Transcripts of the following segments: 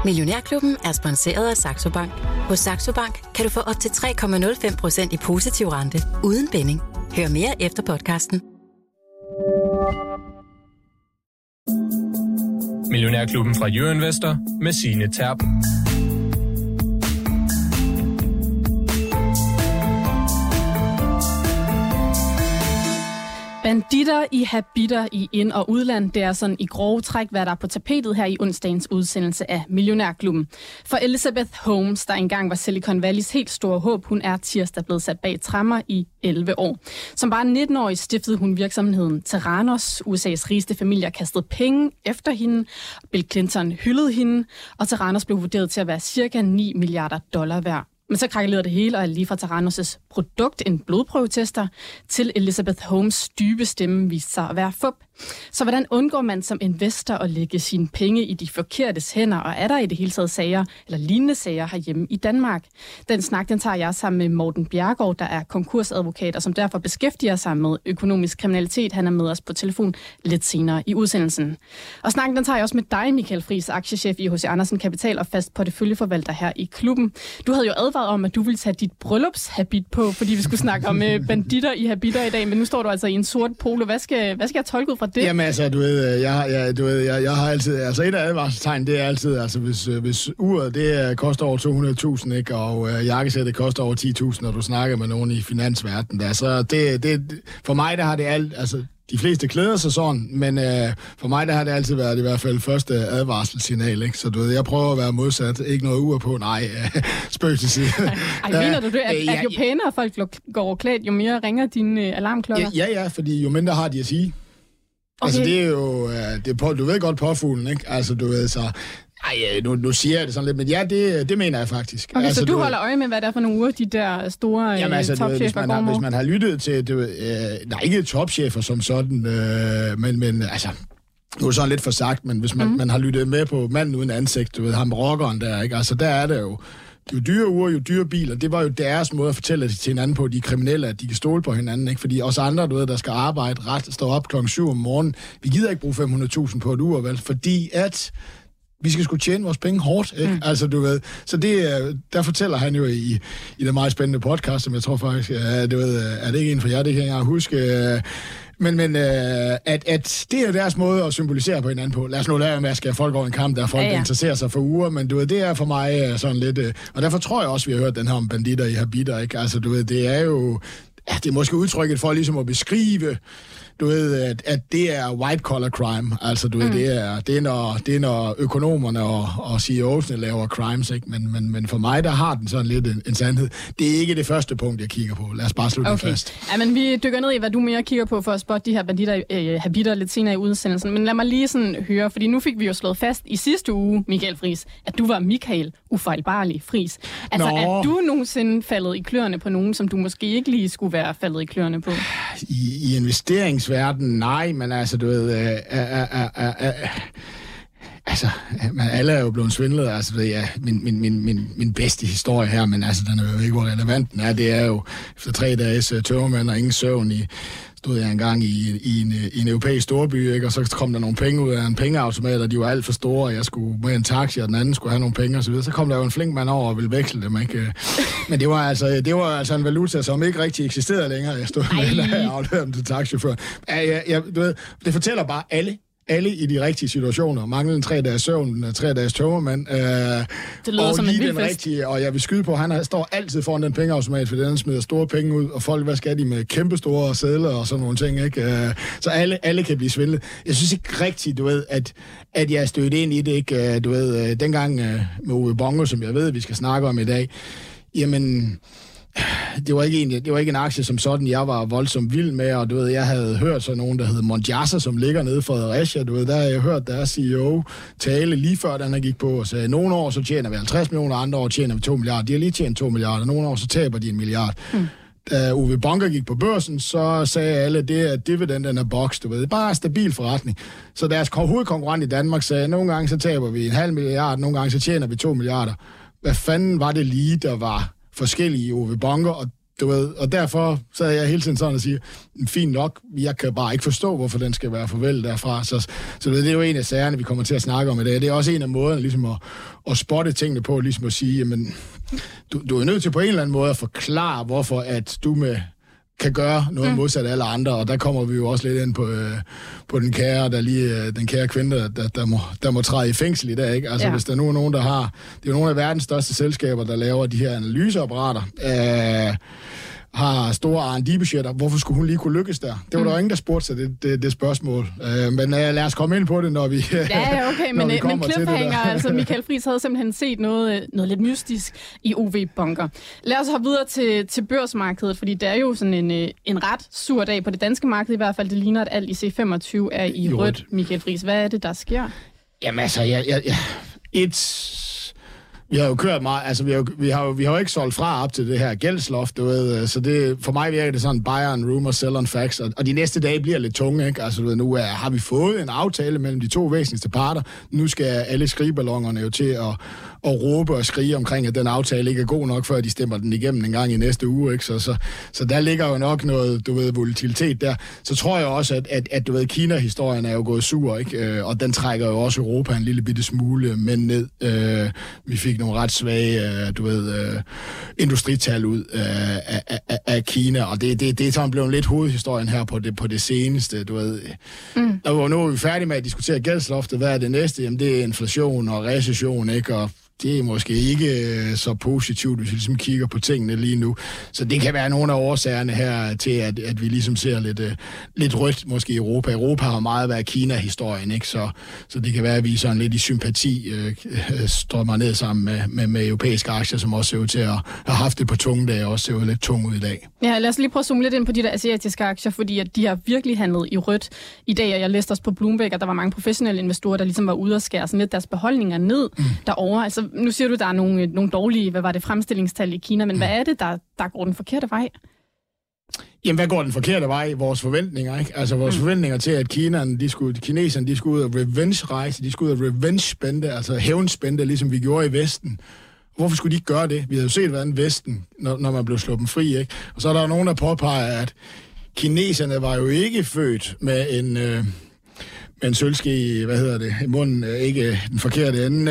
Millionærklubben er sponsoreret af Saxo Bank. Hos Saxo Bank kan du få op til 3,05% i positiv rente uden binding. Hør mere efter podcasten. Millionærklubben fra Jørgen med Signe Terp. Banditter i habitter i ind- og udland, det er sådan i grove træk, hvad der er på tapetet her i onsdagens udsendelse af Millionærklubben. For Elizabeth Holmes, der engang var Silicon Valleys helt store håb, hun er tirsdag blevet sat bag tremmer i 11 år. Som bare 19-årig stiftede hun virksomheden Theranos. USA's rigeste familier kastede penge efter hende. Bill Clinton hyldede hende, og Theranos blev vurderet til at være cirka $9 milliarder værd. Men så krakkelerede det hele, og er lige fra Theranos' produkt, en blodprøvetester, til Elizabeth Holmes' dybe stemme viste sig at være fup. Så hvordan undgår man som investor at lægge sine penge i de forkertes hænder, og er der i det hele taget sager, eller lignende sager herhjemme i Danmark? Den snak, den tager jeg sammen med Morten Bjerregaard, der er konkursadvokat, og som derfor beskæftiger sig med økonomisk kriminalitet. Han er med os på telefon lidt senere i udsendelsen. Og snakken, den tager jeg også med dig, Michael Friis, aktiechef i H.C. Andersen Kapital og fast porteføljeforvalter her i klubben. Du havde jo advaret om, at du ville tage dit bryllupshabit på, fordi vi skulle snakke om banditter i habitter i dag, men nu står du altså i en sort polo. Hvad skal jeg tolke ud fra det? Jamen altså, jeg har altid, altså et af advarselstegn, det er altid, altså hvis uret, det koster over 200.000, ikke, og jakkesættet koster over 10.000, når du snakker med nogen i finansverdenen, der, så det for mig, der har det alt, altså de fleste klæder sig sådan, men for mig, der har det altid været i hvert fald første advarselssignal, ikke? Så du ved, jeg prøver at være modsat. Ikke noget ur på, nej, spøg til side. Mener du det? At jo pænere folk går klædt, jo mere ringer dine alarmklokker? Ja, fordi jo mindre har de at sige. Okay. Altså, det er jo, du ved godt påfuglen, ikke? Altså, du ved, så... Ej, nu siger jeg det sådan lidt, men ja, det mener jeg faktisk. Okay, altså, så du holder øje med, hvad det er for nogle uger, de der store topchefer går med? Hvis man har lyttet til, nej, ikke topchefer som sådan, men altså, nu er det sådan lidt for sagt, men hvis man har lyttet med på manden uden ansigt, du ved, ham rockeren der, ikke? Altså, der er det jo dyre uger, jo dyre biler. Det var jo deres måde at fortælle til hinanden på, de kriminelle, at de kan stole på hinanden, ikke? Fordi os andre, du ved, der skal arbejde ret, stå op 7:00 om morgenen, vi gider ikke bruge 500.000 på et ur, vel? Fordi at vi skal sgu tjene vores penge hårdt, ikke? Altså, du ved. Så der fortæller han jo i det meget spændende podcast, som jeg tror faktisk, du ved, er det ikke en for jer, det kan jeg huske. Men at det er deres måde at symbolisere på hinanden på. Lad os nu lade med at skære folk over en kamp, der folk, der interesserer sig for uger, men du ved, det er for mig sådan lidt... Og derfor tror jeg også, vi har hørt den her om banditter i habitter, ikke? Altså, du ved, det er jo... Ja, det er måske udtrykket for ligesom at beskrive... Du ved, at det er white-collar crime. Altså, du ved, det er når økonomerne og CEO'sne laver crimes, ikke? Men for mig, der har den sådan lidt en sandhed. Det er ikke det første punkt, jeg kigger på. Lad os bare slutte det fast. Ja, men vi dykker ned i, hvad du mere kigger på for at spotte de her banditter habitter lidt senere i udsendelsen. Men lad mig lige sådan høre, fordi nu fik vi jo slået fast i sidste uge, Michael Friis, at du var Michael ufejlbarlig Friis. Altså, er du nogensinde faldet i kløerne på nogen, som du måske ikke lige skulle være faldet i kløerne på? I investeringsverdenen, nej, men altså, du ved... Altså, alle er jo blevet svindlet, altså det er min bedste historie her, men altså, den er jo ikke, hvor relevant den er. Det er jo efter 3 dages tømmermand og ingen søvn stod jeg engang i en europæisk storby, ikke? Og så kom der nogle penge ud af en pengeautomat, og de var alt for store, og jeg skulle med en taxi, og den anden skulle have nogle penge og så videre. Så kom der jo en flink mand over og ville veksle dem, ikke? Men det var altså en valuta, som ikke rigtig eksisterede længere. Jeg stod med og afleverede dem til taxichaufføren. Du ved, det fortæller bare alle i de rigtige situationer. Manglede en 3 dages søvn, 3 dages tømmermand. Det lyder som en vild fest. Og jeg vil skyde på, han står altid foran den pengeautomat, for den smider store penge ud, og folk, hvad skal de med kæmpe store sedler og sådan nogle ting, ikke? Så alle kan blive svindlet. Jeg synes ikke rigtigt, du ved, at jeg er stødt ind i det, ikke? Du ved, dengang med Ove Bongo, som jeg ved, vi skal snakke om i dag, jamen... Det var ikke en aktie som sådan, jeg var voldsomt vild med, og du ved, jeg havde hørt sådan nogen, der hed Monjasa, som ligger nede for Fredericia, du ved, der har jeg hørt deres CEO tale lige før, da han gik på og sagde, nogle år så tjener vi 50 millioner, andre år tjener vi 2 milliarder. De har lige tjent 2 milliarder, nogle år så taber de 1 milliard. Da Ove Bongo gik på børsen, så sagde alle, det er dividenden af boks, du ved. Det er bare en stabil forretning. Så deres hovedkonkurrent i Danmark sagde, nogle gange så taber vi 0,5 milliard, nogle gange så tjener vi 2 milliarder. Hvad fanden var det lige, der var forskellige i Ove Bongo, og du ved, og derfor så er jeg hele tiden sådan at sige, fint nok, jeg kan bare ikke forstå, hvorfor den skal være farvel derfra. Så det er jo en af sagerne, vi kommer til at snakke om i dag. Det er også en af måderne ligesom at spotte tingene på, ligesom at sige, jamen, du er nødt til på en eller anden måde at forklare, hvorfor at du kan gøre noget modsat alle andre, og der kommer vi jo også lidt ind på den kære kvinde, der må træde i fængsel i dag, ikke? Altså, hvis der nu er nogen, der har... Det er jo nogle af verdens største selskaber, der laver de her analyseapparater, har store R&D-budgetter. Hvorfor skulle hun lige kunne lykkes der? Det var der jo ingen, der spurgte sig det spørgsmål. Men lad os komme ind på det, når vi okay, men cliffhanger, altså Michael Friis havde simpelthen set noget lidt mystisk i OV-bunker. Lad os hoppe videre til børsmarkedet, fordi det er jo sådan en ret sur dag på det danske marked i hvert fald. Det ligner, at alt i C25 er i rødt. Michael Friis, hvad er det, der sker? Jamen altså, vi har jo kørt meget, altså vi har jo ikke solgt fra op til det her gældsloft, du ved, så det, for mig virker det sådan buy on rumor, sell on facts, og de næste dage bliver lidt tunge, ikke? Altså du ved, nu har vi fået en aftale mellem de to væsentligste parter, nu skal alle skrigeballonerne jo til at råbe og skrige omkring, at den aftale ikke er god nok, før de stemmer den igennem en gang i næste uge, ikke? Så der ligger jo nok noget, du ved, volatilitet der. Så tror jeg også, at du ved, Kina-historien er jo gået sur, ikke? Og den trækker jo også Europa en lille bitte smule ned. Vi fik nogle ret svage, du ved, industrital ud af Kina, og det er sådan blevet lidt hovedhistorien her på det seneste, du ved. Og nu er vi færdige med at diskutere gældsloftet. Hvad er det næste? Jamen, det er inflation og recession, ikke? Og det er måske ikke så positivt, hvis vi ligesom kigger på tingene lige nu. Så det kan være nogle af årsagerne her til, at vi ligesom ser lidt rødt måske i Europa. Europa har meget været Kina-historien, ikke? Så det kan være, at vi sådan lidt i sympati strømmer ned sammen med europæiske aktier, som også ser ud til at have haft det på tunge dage, og også ser ud lidt tunge ud i dag. Ja, lad os lige prøve at zoome lidt ind på de der asiatiske aktier, fordi at de har virkelig handlet i rødt i dag, og jeg læste også på Bloomberg, at der var mange professionelle investorer, der ligesom var ude og skære sådan lidt deres beholdninger ned derovre. Altså, nu siger du, der er nogle dårlige, fremstillingstal i Kina, men hvad er det, der går den forkerte vej? Jamen, hvad går den forkerte vej? Vores forventninger, ikke? Altså, vores forventninger til, at kineserne skulle ud og revenge-rejse, de skulle ud og revenge-spende, altså hævnspende, ligesom vi gjorde i Vesten. Hvorfor skulle de ikke gøre det? Vi havde jo set, hvordan Vesten, når man blev sluppet fri, ikke? Og så er der jo nogen, der påpeger, at kineserne var jo ikke født med en sølvske i munden, ikke den forkerte ende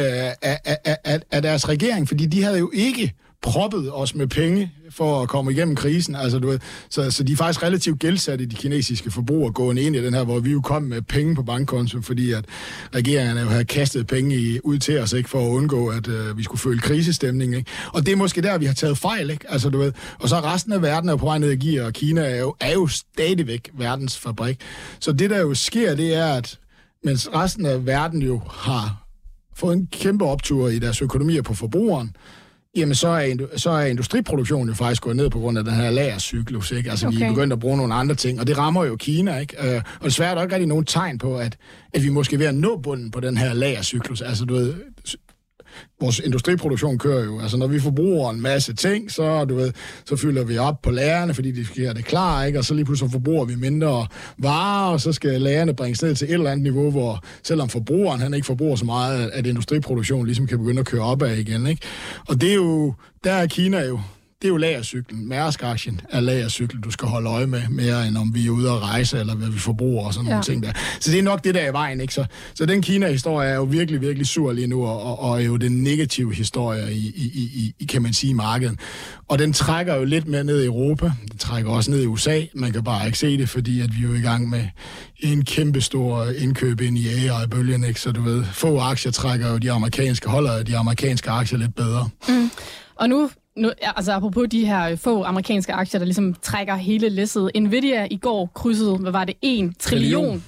af deres regering, fordi de havde jo ikke proppet os med penge for at komme igennem krisen. Altså, du ved, så de er faktisk relativt gældsatte, de kinesiske forbrugere, gående ind i den her, hvor vi jo kom med penge på bankkonto, fordi at regeringerne jo havde kastet penge ud til os, ikke, for at undgå, at vi skulle føle krisestemning, ikke? Og det er måske der, vi har taget fejl, ikke? Altså, du ved, og så resten af verden er jo på vej ned i gear, og Kina er jo stadigvæk verdens fabrik. Så det, der jo sker, det er, at mens resten af verden jo har fået en kæmpe optur i deres økonomier på forbrugeren, jamen så er industriproduktionen jo faktisk gået ned på grund af den her lagercyklus, ikke? Altså, vi er begyndt at bruge nogle andre ting, og det rammer jo Kina, ikke? Og desværre er der ikke rigtig nogen tegn på, at vi måske er ved at nå bunden på den her lagercyklus. Altså, du ved, vores industriproduktion kører jo. Altså, når vi forbruger en masse ting, så fylder vi op på lagrene, fordi de skal have det klar, ikke? Og så lige pludselig forbruger vi mindre varer, og så skal lagrene bringes ned til et eller andet niveau, hvor selvom forbrugeren han ikke forbruger så meget, at industriproduktionen ligesom kan begynde at køre opad igen, ikke? Og det er jo, der er Kina jo, det er jo lagercyklen. Mærsk-aktien er lagercyklen, du skal holde øje med, mere end om vi er ude at rejse, eller hvad vi forbruger og sådan nogle ting der. Så det er nok det, der er i vejen, ikke? Så den Kina-historie er jo virkelig, virkelig sur lige nu, og er jo den negative historie i kan man sige, markedet. Og den trækker jo lidt mere ned i Europa. Den trækker også ned i USA. Man kan bare ikke se det, fordi at vi er jo i gang med en kæmpe stor indkøb ind i AI-bølgen, ikke? Så du ved, få aktier trækker jo de amerikanske aktier lidt bedre. Og nu, altså apropos de her få amerikanske aktier, der ligesom trækker hele læsset. Nvidia i går krydsede, hvad var det, $1 trillion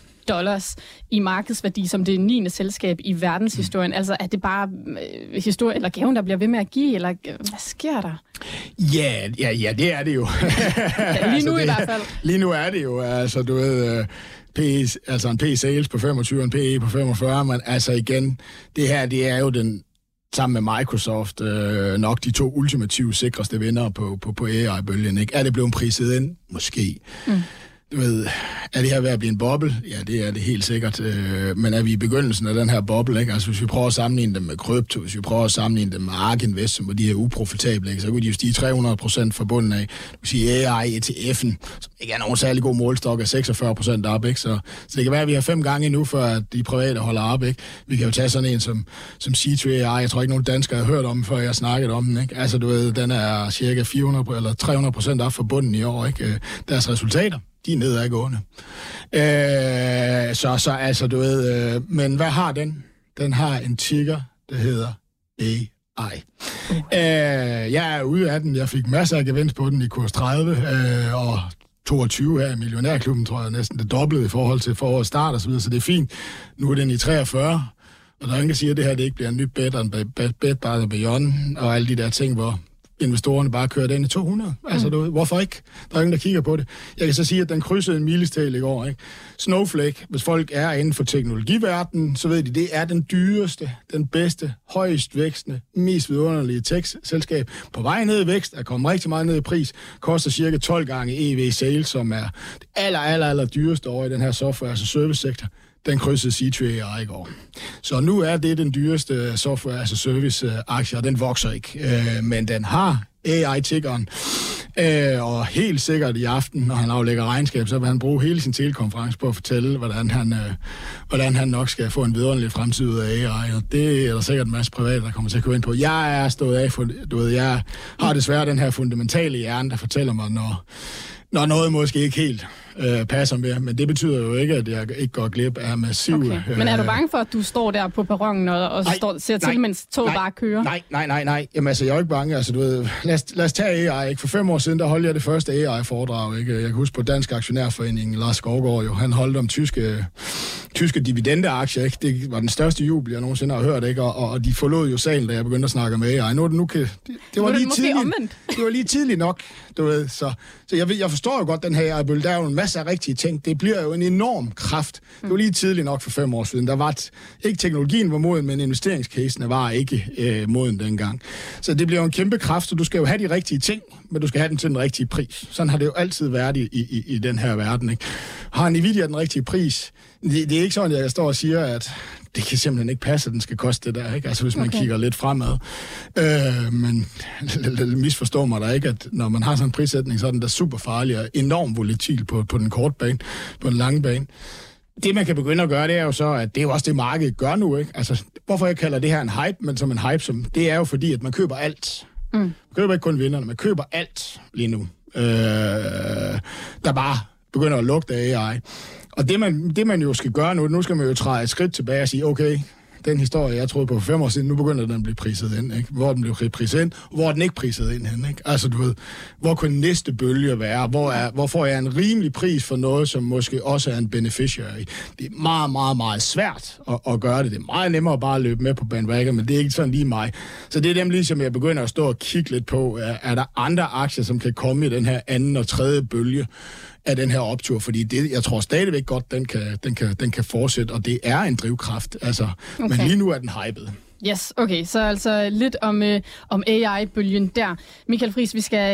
i markedsværdi som det 9. selskab i verdenshistorien. Altså er det bare historie eller gaven, der bliver ved med at give, eller hvad sker der? Ja, det er det jo. Lige nu i hvert fald. Lige nu er det jo, altså du ved, altså en P-sales på 25 og en PE på 45, men altså igen, det her, det er jo den sammen med Microsoft nok de to ultimative sikreste vinder på AI-bølgen, ikke? Er det blevet priset ind? Måske. du ved, er det her ved at blive en boble? Ja, det er det helt sikkert. Men er vi i begyndelsen af den her boble, ikke? Altså, hvis vi prøver at sammenligne dem med krypto, hvis vi prøver at sammenligne dem med ARK Invest, som er de her uprofitable, ikke? Så kunne de jo stige 300% fra bunden af. Du kan sige AI, ETF'en, som ikke er nogen særlig god målstok, er 46% op, ikke? Så det kan være, at vi har 5 gange endnu, før at de private holder op, ikke? Vi kan jo tage sådan en som C3 AI. Jeg tror ikke, nogen danskere har hørt om, før jeg snakkede om den, ikke? Altså, du ved, den er cirka 400 eller 300% op fra bunden i år, ikke? Deres resultater, de er nedadgående. Så altså, du ved... men hvad har den? Den har en ticker, der hedder AI. Jeg er ude af den. Jeg fik masser af gevinst på den i kurs 30, og 22 her i Millionærklubben, tror jeg næsten det doblede i forhold til forårets start og så videre, så det er fint. Nu er den i 43, og der er ingen, der siger, at det her det ikke bliver en ny bet by beyond, og alle de der ting, hvor investorerne bare kører den i 200. Altså, hvorfor ikke? Der er ingen, der kigger på det. Jeg kan så sige, at den krydsede en milestæl i går, ikke? Snowflake, hvis folk er inden for teknologiverdenen, så ved de, det er den dyreste, den bedste, højst vækstende, mest vidunderlige tech-selskab. På vej ned i vækst, er kommet rigtig meget ned i pris, koster cirka 12 gange EV sales, som er det aller dyreste over i den her software, altså service-sektor. Den krydsede C3 AI i går. Så nu er det den dyreste software, altså service-aktie, og den vokser ikke. Men den har AI-tikkeren, og helt sikkert i aften, når han aflægger regnskab, så vil han bruge hele sin telekonference på at fortælle, hvordan han nok skal få en vidunderlig fremtid ud af AI, og det er der sikkert en masse private, der kommer til at køre ind på. Jeg er stået af, jeg har desværre den her fundamentale hjerne, der fortæller mig, når noget måske ikke helt passer mere, men det betyder jo ikke, at jeg ikke går glip af massiv... Okay. Men er du bange for, at du står der på perronen og ser til, mens toget bare kører? Nej. Jamen altså, jeg er jo ikke bange. Altså, du ved, lad os tage AI. Ikke? For 5 år siden, der holdt jeg det første AI-foredrag. Ikke? Jeg kan huske på Dansk Aktionærforening, Lars Skovgaard jo, han holdt om tyske dividendeaktier. Ikke? Det var den største jubel, jeg nogensinde har hørt. Ikke? Og de forlod jo salen, da jeg begyndte at snakke med AI. Det var lige tidligt nok. Du ved, så jeg forstår jo godt den her AI-bølge. Der er jo en masse af rigtige ting. Det bliver jo en enorm kraft. Det var lige tidligt nok for 5 år siden. Der var ikke teknologien var moden, men investeringscasene var ikke moden dengang. Så det bliver jo en kæmpe kraft, så du skal jo have de rigtige ting, men du skal have dem til den rigtige pris. Sådan har det jo altid været i den her verden. Ikke? Har Nvidia den rigtige pris? Det er ikke sådan, at jeg står og siger, at det kan simpelthen ikke passe, at den skal koste det der, ikke? Altså hvis man kigger lidt fremad. Men misforstår mig da ikke, at når man har sådan en prissætning, så er den der super farlig og enormt volatil på den korte bane, på den lange bane. Det, man kan begynde at gøre, det er jo så, at det er jo også det, markedet gør nu, ikke? Altså, hvorfor jeg kalder det her en hype, men som en hype, det er jo fordi, at man køber alt. Man køber ikke kun vinderne, man køber alt lige nu. Der bare begynder at lugte af AI. Og det man jo skal gøre nu skal man jo træde et skridt tilbage og sige, okay, den historie, jeg troede på for 5 år siden, nu begynder den at blive priset ind, ikke? Hvor den blev priset ind, hvor den ikke priset ind hen, ikke? Altså, du ved, hvor kunne næste bølge være? Hvor får jeg en rimelig pris for noget, som måske også er en beneficiary? Det er meget, meget, meget svært at gøre det. Det er meget nemmere bare at løbe med på bandwagon, men det er ikke sådan lige mig. Så det er dem ligesom, jeg begynder at stå og kigge lidt på. Er der andre aktier, som kan komme i den her anden og tredje bølge af den her optur, fordi det, jeg tror stadigvæk godt, den kan fortsætte, og det er en drivkraft, altså, okay. Men lige nu er den hyped. Yes, okay, så altså lidt om AI-bølgen der. Michael Friis,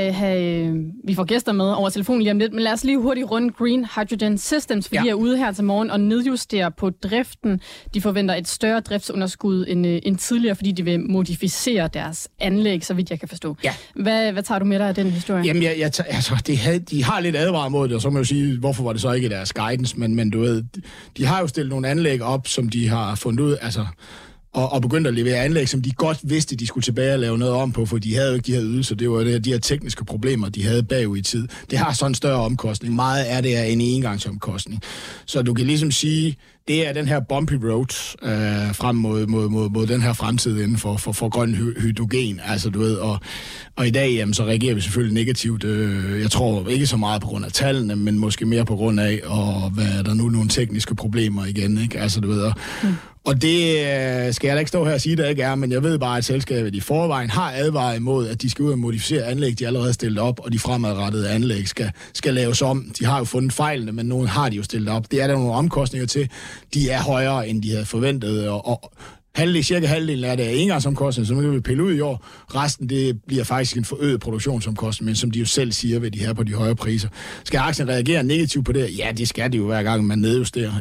vi får gæster med over telefonen lige om lidt, men lad os lige hurtigt runde Green Hydrogen Systems, for de er ude her til morgen og nedjusterer på driften. De forventer et større driftsunderskud end tidligere, fordi de vil modificere deres anlæg, så vidt jeg kan forstå. Ja. Hvad tager du med dig af den historie? Jamen, de har lidt advaret mod det, og så må jeg jo sige, hvorfor var det så ikke deres guidance, men du ved, de har jo stillet nogle anlæg op, som de har fundet ud, altså og begyndte at levere anlæg, som de godt vidste, de skulle tilbage og lave noget om på, for de havde jo ikke de her ydelser. Det var de her tekniske problemer, de havde bagud i tid. Det har sådan en større omkostning. Meget er det en engangsomkostning. Så du kan ligesom sige, det er den her bumpy road frem mod den her fremtid inden for grøn hydrogen. Altså, du ved, og i dag, jamen, så reagerer vi selvfølgelig negativt. Jeg tror ikke så meget på grund af tallene, men måske mere på grund af, og hvad er der nu nogle tekniske problemer igen, ikke? Altså, du ved, og det skal jeg da ikke stå her og sige, der ikke er, men jeg ved bare, at selskabet i forvejen har advaret imod, at de skal ud og modificere anlæg, de allerede stillet op, og de fremadrettede anlæg skal laves om. De har jo fundet fejlene, men nogle har de jo stillet op. Det er der nogle omkostninger til. De er højere, end de havde forventet, og Cirka halvdelen af det er engangsomkostninger, som vi vil pille ud i år. Resten, det bliver faktisk en forøget produktionsomkostning, men som de jo selv siger, vil de have på de højere priser. Skal aktien reagere negativt på det? Ja, det skal de jo hver gang, man nedjusterer.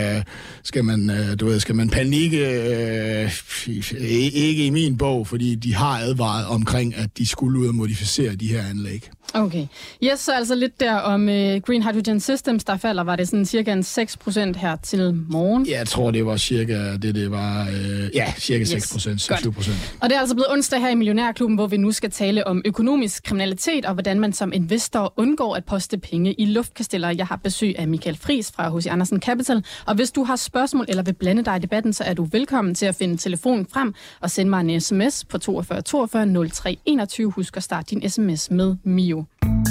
Skal man panikke? Ikke i min bog, fordi de har advaret omkring, at de skulle ud og modificere de her anlæg. Okay. Yes, så altså lidt der om Green Hydrogen Systems, der falder, var det sådan cirka 6% her til morgen? Ja, jeg tror, det var cirka det var. Cirka 6%, 7%. Og det er altså blevet onsdag her i Millionærklubben, hvor vi nu skal tale om økonomisk kriminalitet og hvordan man som investor undgår at poste penge i luftkasteller. Jeg har besøg af Michael Friis fra H.C. Andersen Capital, og hvis du har spørgsmål eller vil blande dig i debatten, så er du velkommen til at finde telefonen frem og sende mig en sms på 42 42 03 21. Husk at starte din sms med Mio.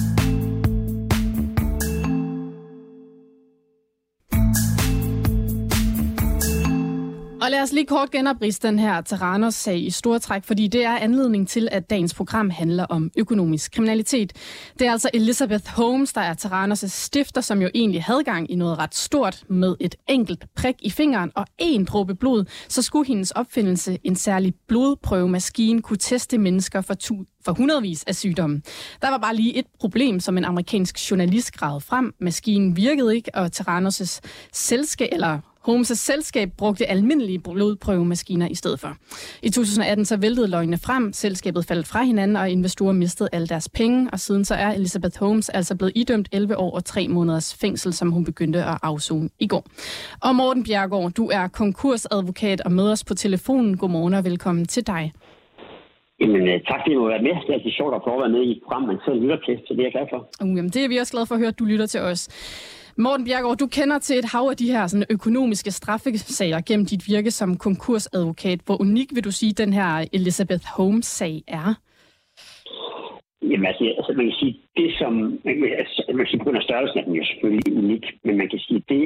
Og lad os lige kort genopridse den her Theranos-sag i store træk, fordi det er anledning til, at dagens program handler om økonomisk kriminalitet. Det er altså Elizabeth Holmes, der er Theranos' stifter, som jo egentlig havde gang i noget ret stort med et enkelt prik i fingeren og 1 dråbe blod, så skulle hendes opfindelse, en særlig blodprøvemaskine, kunne teste mennesker for hundredvis af sygdomme. Der var bare lige et problem, som en amerikansk journalist gravede frem. Maskinen virkede ikke, og Theranos' Holmes' selskab brugte almindelige blodprøvemaskiner i stedet for. I 2018 så væltede løgnene frem, selskabet faldt fra hinanden, og investorer mistede alle deres penge, og siden så er Elizabeth Holmes altså blevet idømt 11 år og 3 måneders fængsel, som hun begyndte at afsone i går. Og Morten Bjerregaard, du er konkursadvokat og med os på telefonen. Godmorgen og velkommen til dig. Jamen, tak fordi du har været med. Det er altid sjovt at prøve at være med i et program, man selv lytter til, så det er jeg glad for. Jamen, det er vi også glade for at høre, at du lytter til os. Morten Bjerregaard, du kender til et hav af de her sådan, økonomiske straffesager gennem dit virke som konkursadvokat. Hvor unik vil du sige, den her Elizabeth Holmes-sag er? Jamen, altså man kan sige, det som... Man kan sige, på grund af størrelsen er den jo selvfølgelig unik, men man kan sige det,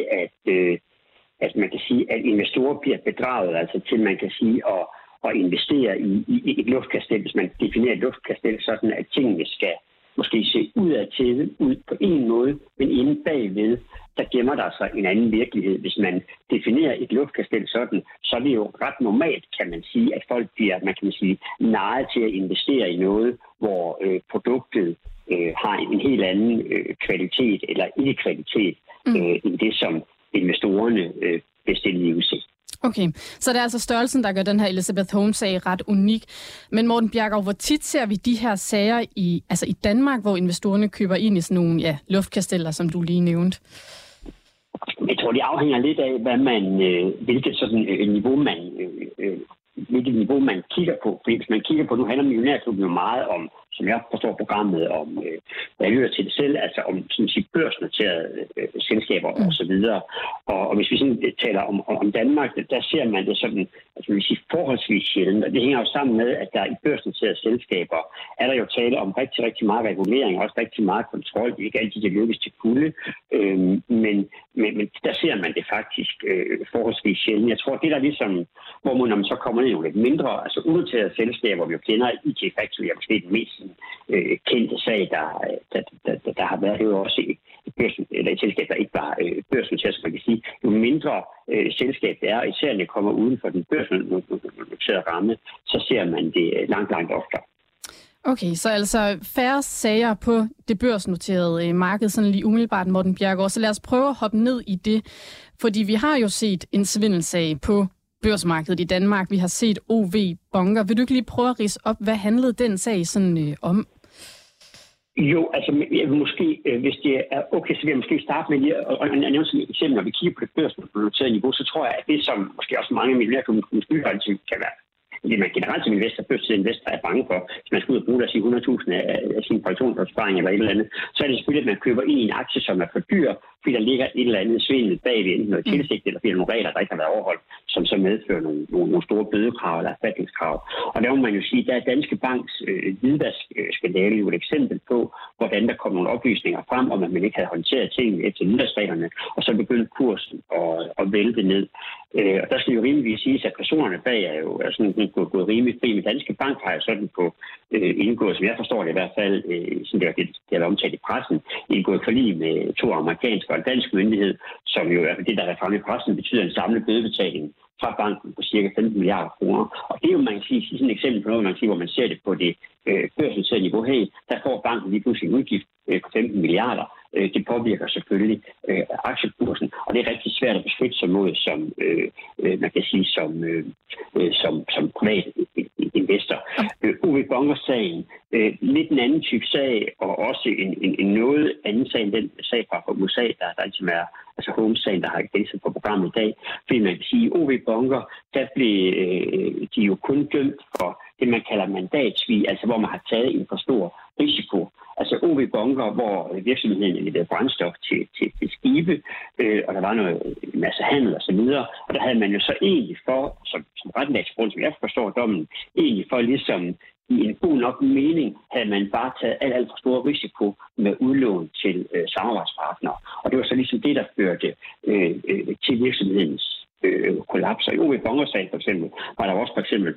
at man kan sige, at investorer bliver bedraget, altså til man kan sige, at investere i et luftkastel, hvis man definerer et luftkastel sådan, at tingene skal måske se ud på en måde, men inde bagved, der gemmer der sig en anden virkelighed. Hvis man definerer et luftkastel sådan, så er det jo ret normalt, kan man sige, at folk bliver, narret til at investere i noget, hvor produktet har en helt anden kvalitet eller ikke-kvalitet end det, som investorerne vil stille i udsigt. Okay, så det er altså størrelsen, der gør den her Elizabeth Holmes-sag ret unik. Men Morten Bjerregaard, hvor tit ser vi de her sager i Danmark, hvor investorerne køber ind i sådan nogle luftkasteller, som du lige nævnte? Jeg tror, det afhænger lidt af, hvilket niveau man kigger på. Fordi hvis man kigger på, nu handler Millionærklubben jo meget om, som jeg forstår programmet, om, jeg hører til det selv, altså om børsnoterede selskaber og så videre. Og hvis vi sådan taler om Danmark, der ser man det sådan, altså man vil sige forholdsvis sjældent. Og det hænger jo sammen med, at der i børsnoterede selskaber er der jo tale om rigtig, rigtig meget regulering og også rigtig meget kontrol. Det er ikke altid, det lykkes til fulde. Men der ser man det faktisk forholdsvis sjældent. Jeg tror, det der ligesom, hvor man så kommer ned nogle lidt mindre, altså unoterede selskaber, vi jo kender, IT Factory er måske den mest kendte sag, der har været. Det jo også et selskab, der ikke var børsnoteret, så man kan sige, jo mindre selskab det er, især når det kommer uden for den børsnoterede ramme, så ser man det langt oftere. Okay, så altså færre sager på det børsnoterede marked, sådan lige umiddelbart, Morten Bjerregaard. Så lad os prøve at hoppe ned i det, fordi vi har jo set en svindelsag på børsmarkedet i Danmark. Vi har set OV Bunker. Vil du ikke lige prøve at ridse op, hvad handlede den sag sådan om? Jo, altså jeg vil måske, hvis det er okay, så vil jeg måske starte med lige at nævne sådan et eksempel. Når vi kigger på det børsnoterede niveau, så tror jeg, at det som måske også mange millionærklubben kan være, det man generelt som investor er bange for, hvis man skal ud og bruge 100.000 af sin pensionsopsparing eller et eller andet, så er det selvfølgelig, at man køber ind i en aktie, som er for dyr, fordi der ligger et eller andet svindel bagved, enten noget tilsigt, eller fordi der er nogle regler, der ikke har været overholdt, som så medfører nogle store bødekrav eller erstatningskrav. Og der må man jo sige, at der er Danske Banks hvidvaskskandale jo et eksempel på, hvordan der kom nogle oplysninger frem, om at man ikke havde håndteret tingene efter hvidvaskreglerne, og så begyndte kursen at vælte ned. Og der skal jo rimeligvis siges, at personerne bag er jo sådan gået rimelig fri, med Danske Bank har jo sådan på indgået, som jeg forstår det i hvert fald, sådan det har været omtalt i pressen, indgået forlig med 2 amerikanske og en dansk myndighed, som jo er det, der er fremme i pressen, betyder en samlet bødebetaling fra banken på cirka 15 milliarder kroner. Og det er jo, man kan sige, sådan et eksempel på noget, man kan sige, hvor man ser det på det børsnoterede niveau. Hey, der får banken lige pludselig en udgift på 15 milliarder. Det påvirker selvfølgelig aktiekursen, og det er rigtig svært at beskytte sig mod som, man kan sige, som privat investor. UV Bunker-sagen, lidt en anden type sag, og også en noget anden sag end den sag fra USA, der ligesom er altså Holmes-sagen, der har gæstet på programmet i dag. Fordi man kan sige, at UV Bunker, der blev de jo kun dømt for det, man kalder mandatsvig, altså hvor man har taget en for stor risiko. Altså UV Bunker, hvor virksomheden leverede brændstof til skibe, og der var en masse handel og så videre. Og der havde man jo så egentlig for, som retlægsgrund, som jeg forstår dommen, egentlig for ligesom i en god nok mening, havde man bare taget alt for stor risiko med udlån til samarbejdspartnere. Og det var så ligesom det, der førte til virksomhedens kollapser. I UV Bunker-sagen for eksempel, var der også for eksempel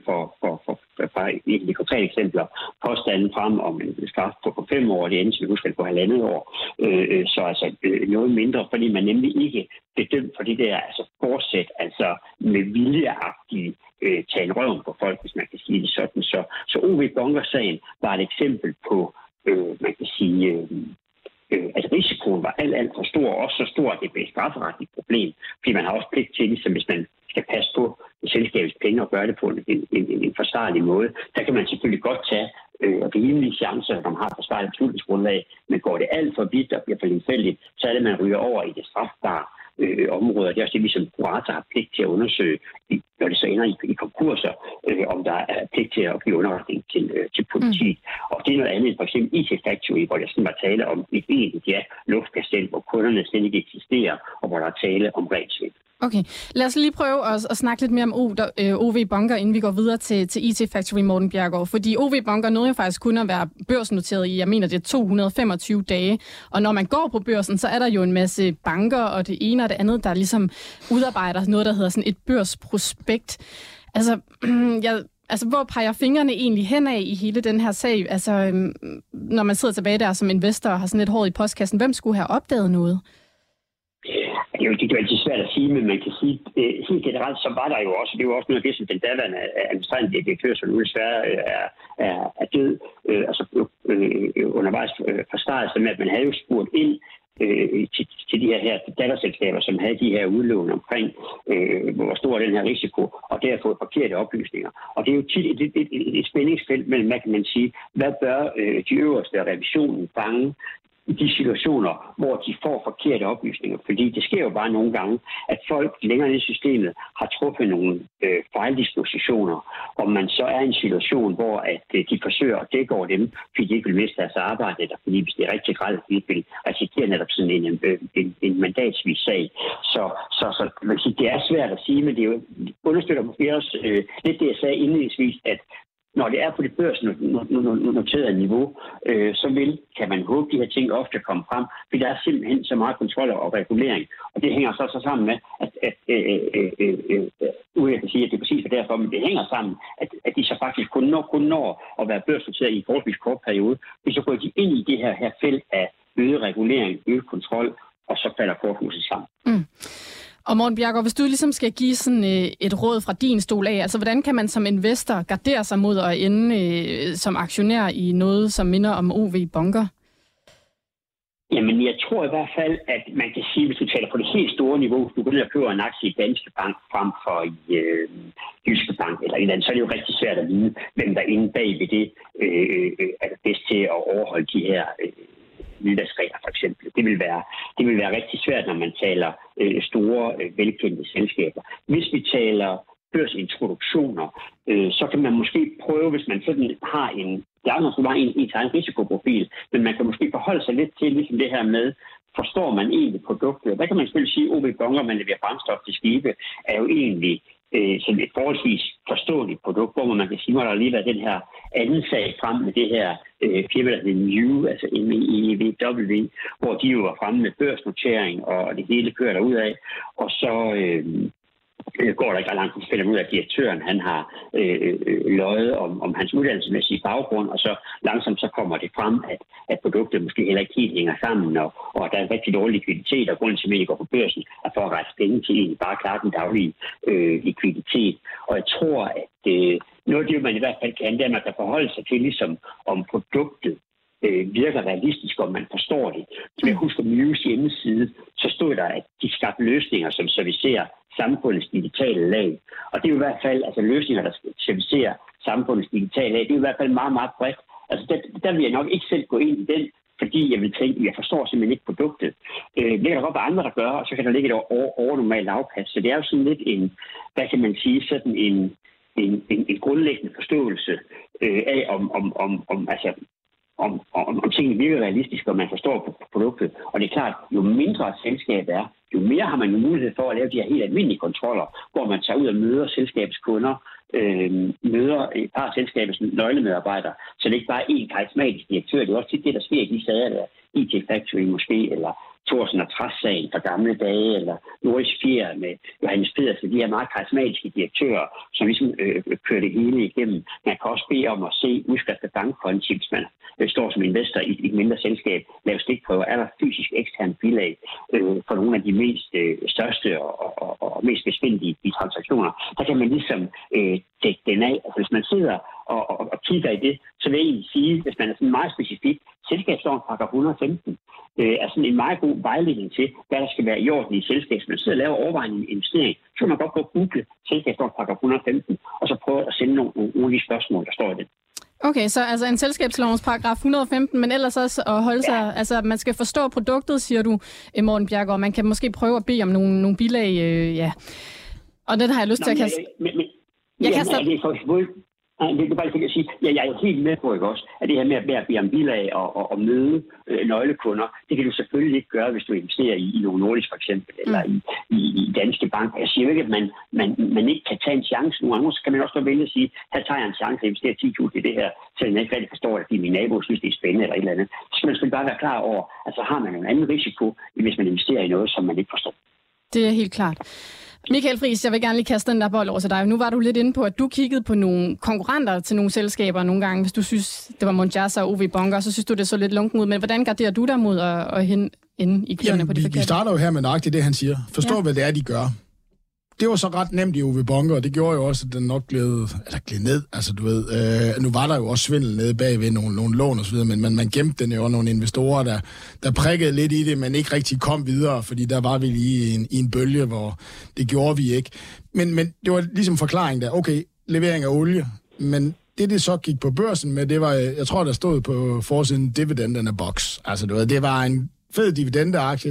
for et af de konkrete eksempler, påstanden frem om en straf på 5 år, det endte, som vi husker, på 1,5 år. Så altså noget mindre, fordi man nemlig ikke blev dømt for det der altså forsæt, altså med viljeagtige tage røven på folk, hvis man kan sige det sådan. Så UV Bunker-sagen var et eksempel på, man kan sige, at risikoen var alt for stor, og også så stor, at det blev et strafferetligt problem. Fordi man har også pligt til, ligesom hvis man skal passe på selskabets penge og gøre det på en forsvarlig måde. Der kan man selvfølgelig godt tage rimelige chancer, når man har et forsvarligt beslutningsgrundlag, men går det alt for vidt og bliver for lemfældigt, så er det, man ryger over i det strafbare områder. Det er også det, vi som kurator har pligt til at undersøge, når det så ender i konkurser, om der er pligt til at give underretning til politiet. Og det er noget andet end for eksempel IT Factory, hvor der sådan var tale om et egentligt luftkastel, hvor kunderne slet ikke eksisterer, og hvor der er tale om regelsvigt. Okay, lad os lige prøve at snakke lidt mere om OV Bunker, inden vi går videre til IT Factory, Morten Bjerregaard. Fordi OV Bunker nåede jo faktisk kun at være børsnoteret i, jeg mener det er 225 dage. Og når man går på børsen, så er der jo en masse banker og det ene og det andet, der ligesom udarbejder noget, der hedder sådan et børsprospekt. Altså, hvor peger fingrene egentlig henad i hele den her sag? Altså, når man sidder tilbage der som investor og har sådan et hår i postkassen, hvem skulle have opdaget noget? Det er jo altid svært at sige, men man kan sige, helt generelt, så var der jo også, det var også noget af det, som den daværende administrerende direktør, som nu desværre er død, undervejs fra starten, med at man havde jo spurgt ind til de her datterselskaber, som havde de her udlån omkring, hvor stor den her risiko, og der har fået forkerte oplysninger. Og det er jo tit et spændingsfelt mellem, hvad kan man sige, hvad bør de øverste revisionen fange i de situationer, hvor de får forkerte oplysninger. Fordi det sker jo bare nogle gange, at folk længere i systemet har truffet nogle fejldispositioner, og man så er i en situation, hvor at de forsøger at dække over dem, fordi de ikke vil miste deres arbejde, eller fordi hvis det er rigtig grelt, de ikke vil risikere netop sådan en mandatsvis sag. Så man kan sige, det er svært at sige, men det jo understøtter måske også lidt det, jeg sagde indledningsvis, at når det er på det børsnoterede niveau, så kan man håbe, at de her ting ofte kommer frem, fordi der er simpelthen så meget kontrol og regulering. Og det hænger så sammen med, at jeg kan sige, at det er præcis for derfor, men det hænger sammen, at de så faktisk kun når at være børsnoteret i en forholdsvis kort periode, hvis så går de ind i det her felt af øget regulering, øget kontrol, og så falder korthuset sammen. Mm. Og Morten Bjerregaard, hvis du ligesom skal give sådan et råd fra din stol af, altså hvordan kan man som investor gardere sig mod at ende som aktionær i noget, som minder om OV Bunker? Jamen, jeg tror i hvert fald, at man kan sige, hvis du taler på det helt store niveau, hvis du går ned og køber en aktie i Danske Bank frem for i Jyske Bank eller et eller andet, så er det jo rigtig svært at vide, hvem der inde bag ved det er bedst til at overholde de her hvidvaskregler for eksempel. Det vil være rigtig svært, når man taler store, velkendte selskaber. Hvis vi taler børsintroduktioner, så kan man måske prøve, hvis man sådan har der er måske bare en egen risikoprofil, men man kan måske forholde sig lidt til ligesom det her med, forstår man egentlig produktet? Hvad kan man selvfølgelig sige, OV Bunker, man leverer brændstof til skibe, er jo egentlig som et forholdsvis forståeligt produkt, hvor man kan sige, hvor der lige været den her anden sag frem med det her firma, der hedder New, altså MEVW, hvor de jo var fremme med børsnotering, og det hele kører derudad. Og så går der ikke langt, så finder man ud af, at direktøren han har løjet om hans uddannelsesmæssige baggrund, og så langsomt så kommer det frem, at produktet måske heller ikke helt hænger sammen, og der er en rigtig dårlig likviditet, og grunden til, at man ikke går på børsen, er for at rejse penge til egentlig bare klare den daglige likviditet. Og jeg tror, at noget af det, man i hvert fald kan, det er, at man kan forholde sig til, ligesom om produktet virker realistisk, om man forstår det. Som jeg husker Mews hjemmeside, så stod der, at de skabte løsninger, som servicerer samfundets digitale lag. Og det er jo i hvert fald, altså løsninger, der servicerer samfundets digitale lag, det er i hvert fald meget, meget bredt. Altså der vil jeg nok ikke selv gå ind i den, fordi jeg vil tænke, jeg forstår simpelthen ikke produktet. Det kan der godt være andre, der gør, og så kan der ligge et overnormalt afkast. Så det er jo sådan lidt en, hvad kan man sige, sådan en grundlæggende forståelse af, om tingene virker realistisk, og man forstår på produktet. Og det er klart, jo mindre selskabet er, jo mere har man jo mulighed for at lave de her helt almindelige kontroller, hvor man tager ud og møder selskabets kunder, møder et par af selskabets nøglemedarbejdere, så det ikke bare er én karismatisk direktør. Det er også tit det, der sker i de sager, der IT Factory måske, eller Thorsen og Træs-sagen fra gamle dage, eller Norris Fjer med Johannes Pedersen, de her meget karismatiske direktører, som ligesom kører det hele igennem. Man kan også bede om at se udskrift af bankkonti, hvis man står som investor i et mindre selskab, lave stikprøver, er der fysisk ekstern bilag for nogle af de mest største og mest besvindelige transaktioner. Der kan man ligesom dække den af. Altså hvis man sidder og kigger i det, så vil jeg egentlig sige, hvis man er sådan meget specifik, selskabsloven paragraf 115 er sådan en meget god vejledning til, hvad der skal være i orden i selskab. Hvis man sidder og laver overvejende investering, så kan man godt gå og google selskabsloven paragraf 115, og så prøve at sende nogle af de spørgsmål, der står i det. Okay, så altså en selskabslovens paragraf 115, men ellers også at holde sig, altså man skal forstå produktet, siger du, Morten Bjerregaard. Man kan måske prøve at bede om nogle bilag, ja. Og den har jeg lyst til at kaste. Det er bare at sige, jeg er jo helt med på, ikke også, at det her med at bede om bilag og møde nøglekunder, det kan du selvfølgelig ikke gøre, hvis du investerer i Novo Nordisk for eksempel, eller i Danske Bank. Jeg siger jo ikke, at man ikke kan tage en chance. Nogle gange så kan man også vælge at sige, her tager jeg en chance at investere 10.000 i det her, selvom jeg ikke rigtig forstår, at min nabo synes, det er spændende eller et eller andet. Så skal man selvfølgelig bare være klar over, at så har man en anden risiko, hvis man investerer i noget, som man ikke forstår. Det er helt klart. Michael Friis, jeg vil gerne lige kaste den der bold over til dig. Nu var du lidt inde på, at du kiggede på nogle konkurrenter til nogle selskaber nogle gange. Hvis du synes, det var Monjasa og OV Bunker, så synes du, det så lidt lunken ud. Men hvordan garderer du dig mod at hende inde i køerne på de forkerte? Vi starter jo her med nøjagtigt det, han siger. Forstå, hvad det er, de gør. Det var så ret nemt i OV Bunker, og det gjorde jo også, at den nok gled ned. Altså, du ved, nu var der jo også svindel nede bagved nogle lån og så videre, men man gemte den jo, og nogle investorer, der prikkede lidt i det, men ikke rigtig kom videre, fordi der var vi lige i en bølge, hvor det gjorde vi ikke. Men det var ligesom forklaring der. Okay, levering af olie, men det så gik på børsen med, det var, jeg tror, der stod på forsiden dividenderne box. Altså, du ved, det var en fed dividendeaktie,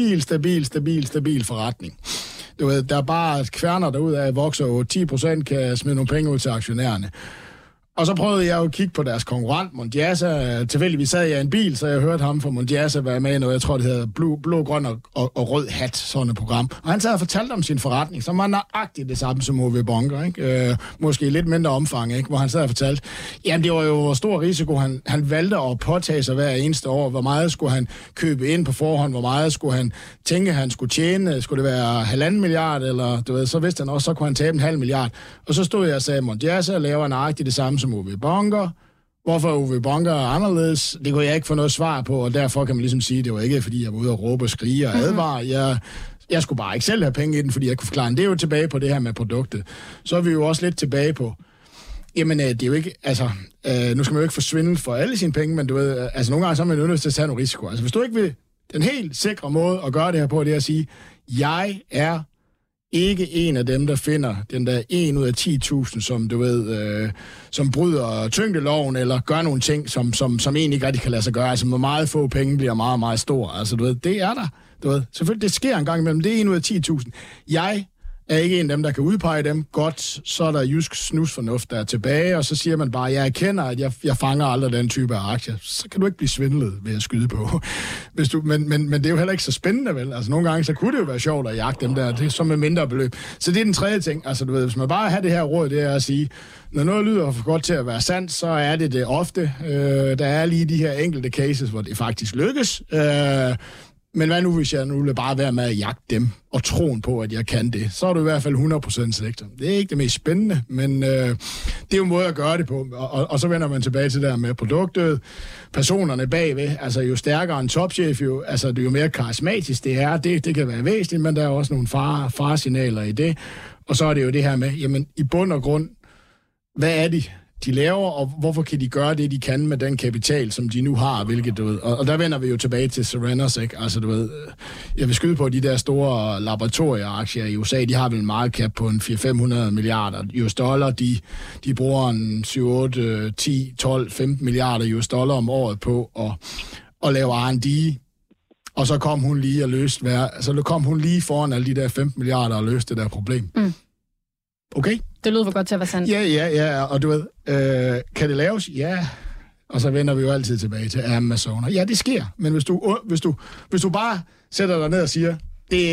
stabil forretning. Du ved, der er bare kværner derudad vokser, og 10% kan smide nogle penge ud til aktionærerne. Og så prøvede jeg jo at kigge på deres konkurrent, Monjasa. Tilfældigvis sad jeg i en bil, så jeg hørte ham fra Monjasa være med i noget, jeg tror, det hedder blå, grøn og rød hat, sådan et program. Og han sad og fortalte om sin forretning, som var nøjagtigt det samme som OV Bunker, ikke? Måske lidt mindre omfang, ikke? Hvor han sad og fortalte, jamen det var jo stor risiko, han valgte at påtage sig hver eneste år. Hvor meget skulle han købe ind på forhånd? Hvor meget skulle han tænke, han skulle tjene? Skulle det være 1,5 milliard? Eller du ved, så vidste han også, så kunne han tabe 0,5 milliard. Og så stod jeg og sagde, Monjasa laver nøjagtigt det samme som OV Bunker. Hvorfor OV Bunker er anderledes? Det kunne jeg ikke få noget svar på, og derfor kan man ligesom sige, at det var ikke, fordi jeg var ude og råbe og skrige og advare. Jeg skulle bare ikke selv have penge i den, fordi jeg kunne forklare den. Det er jo tilbage på det her med produktet. Så er vi jo også lidt tilbage på, jamen det er jo ikke, altså, nu skal man jo ikke forsvinde for alle sine penge, men du ved, altså nogle gange så er man nødt til at tage nogle risiko. Altså hvis du ikke vil, den helt sikre måde at gøre det her på, det er at sige, jeg er ikke en af dem, der finder den der 1 ud af 10.000, som du ved, som bryder tyngdeloven, eller gør nogle ting, som egentlig ikke rigtig kan lade sig gøre. Altså, hvor meget få penge bliver meget, meget stor. Altså, du ved, det er der. Du ved, selvfølgelig, det sker en gang imellem. Det er 1 ud af 10.000. Jeg er ikke en af dem, der kan udpege dem. Godt, så er der jysk snusfornuft, der er tilbage, og så siger man bare, jeg erkender, at jeg fanger aldrig den type af aktier. Så kan du ikke blive svindlet ved at skyde på. Men det er jo heller ikke så spændende, vel? Altså nogle gange, så kunne det jo være sjovt at jagte dem der, det er som med mindre beløb. Så det er den tredje ting. Altså du ved, hvis man bare har det her råd, det er at sige, når noget lyder for godt til at være sandt, så er det ofte. Der er lige de her enkelte cases, hvor det faktisk lykkes. Men hvad nu, hvis jeg nu vil bare være med at jagte dem, og troen på, at jeg kan det? Så er du i hvert fald 100% sektor. Det er ikke det mest spændende, men det er jo en måde at gøre det på. Og så vender man tilbage til det der med produktet, personerne bagved. Altså jo stærkere en topchef, altså det er jo mere karismatisk det er. Det kan være væsentligt, men der er også nogle faresignaler i det. Og så er det jo det her med, jamen i bund og grund, hvad er de laver, og hvorfor kan de gøre det, de kan med den kapital, som de nu har, hvilket du ved. Og der vender vi jo tilbage til Serenos, ikke? Altså du ved, jeg vil skyde på, de der store laboratorieaktier i USA, de har vel en market cap på en 400-500 milliarder US dollar. De bruger en 7, 8, 10, 12, 15 milliarder US dollar om året på at lave R&D. Og så kom hun lige og kom hun lige foran alle de der 15 milliarder og løste det der problem. Mm. Okay? Det lyder for godt til at være sandt. Ja, og du ved, kan det laves? Ja. Og så vender vi jo altid tilbage til Amazon. Ja, det sker, men hvis du bare sætter dig ned og siger, det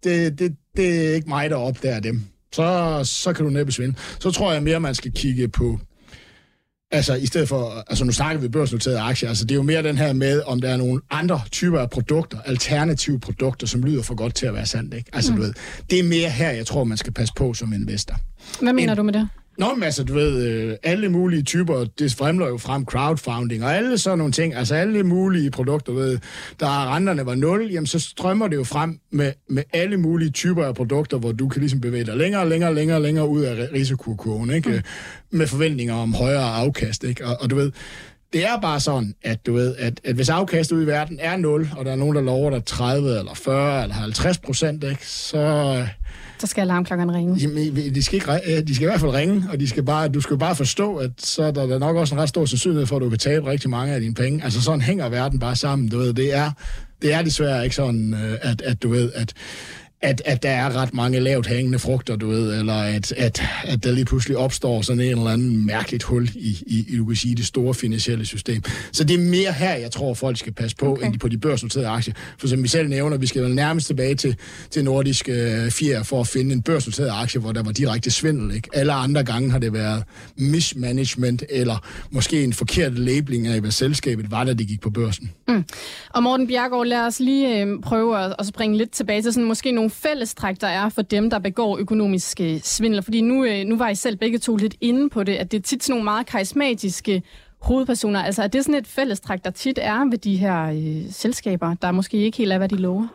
er ikke mig, der opdager dem, så kan du næppe svinde. Så tror jeg mere, man skal kigge på, altså i stedet for, altså nu snakker vi børsnoterede aktier, altså det er jo mere den her med, om der er nogle andre typer af produkter, alternative produkter, som lyder for godt til at være sandt, ikke? Altså du ved, det er mere her, jeg tror, man skal passe på som investor. Hvad mener du med det? Nå, men altså, du ved, alle mulige typer, det fremler jo frem crowdfunding, og alle sådan nogle ting, altså alle mulige produkter, ved, der renterne var 0, jamen så strømmer det jo frem med alle mulige typer af produkter, hvor du kan ligesom bevæge dig længere ud af risikokurven, ikke? Med forventninger om højere afkast, ikke? Og du ved, det er bare sådan, at du ved, at hvis afkastet ud i verden er 0, og der er nogen, der lover dig 30 eller 40 eller 50%, ikke? Så skal alarmklokkerne ringe. Jamen, de skal i hvert fald ringe, og du skal bare forstå, at så er der nok også en ret stor sandsynlighed for, at du kan tabe rigtig mange af dine penge. Altså sådan hænger verden bare sammen, du ved. Det er desværre ikke sådan, at du ved, at der er ret mange lavt hængende frugter, du ved, eller at der lige pludselig opstår sådan en eller anden mærkeligt hul i du kan sige, det store finansielle system. Så det er mere her, jeg tror, folk skal passe på, end på de børsnoterede aktier. For som vi selv nævner, vi skal vel nærmest tilbage til nordisk fjer for at finde en børsnoteret aktie, hvor der var direkte svindel, ikke? Alle andre gange har det været mismanagement, eller måske en forkert labeling af, hvad selskabet var, da det gik på børsen. Mm. Og Morten Bjerregaard, lad os lige prøve at springe lidt tilbage til sådan måske nogle fællestræk, der er for dem, der begår økonomiske svindler. Fordi nu var I selv begge to lidt inde på det, at det er tit sådan nogle meget karismatiske hovedpersoner. Altså er det sådan et fællestræk, der tit er ved de her selskaber, der måske ikke helt er, hvad de lover?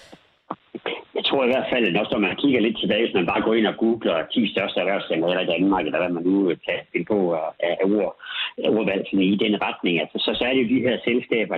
Jeg tror i hvert fald, at også når man kigger lidt tilbage, hvis man bare går ind og googler 10 største erhvervscentre i Danmark, eller hvad man nu kan finde på af ordvalg i den retning, altså, så er det jo de her selskaber,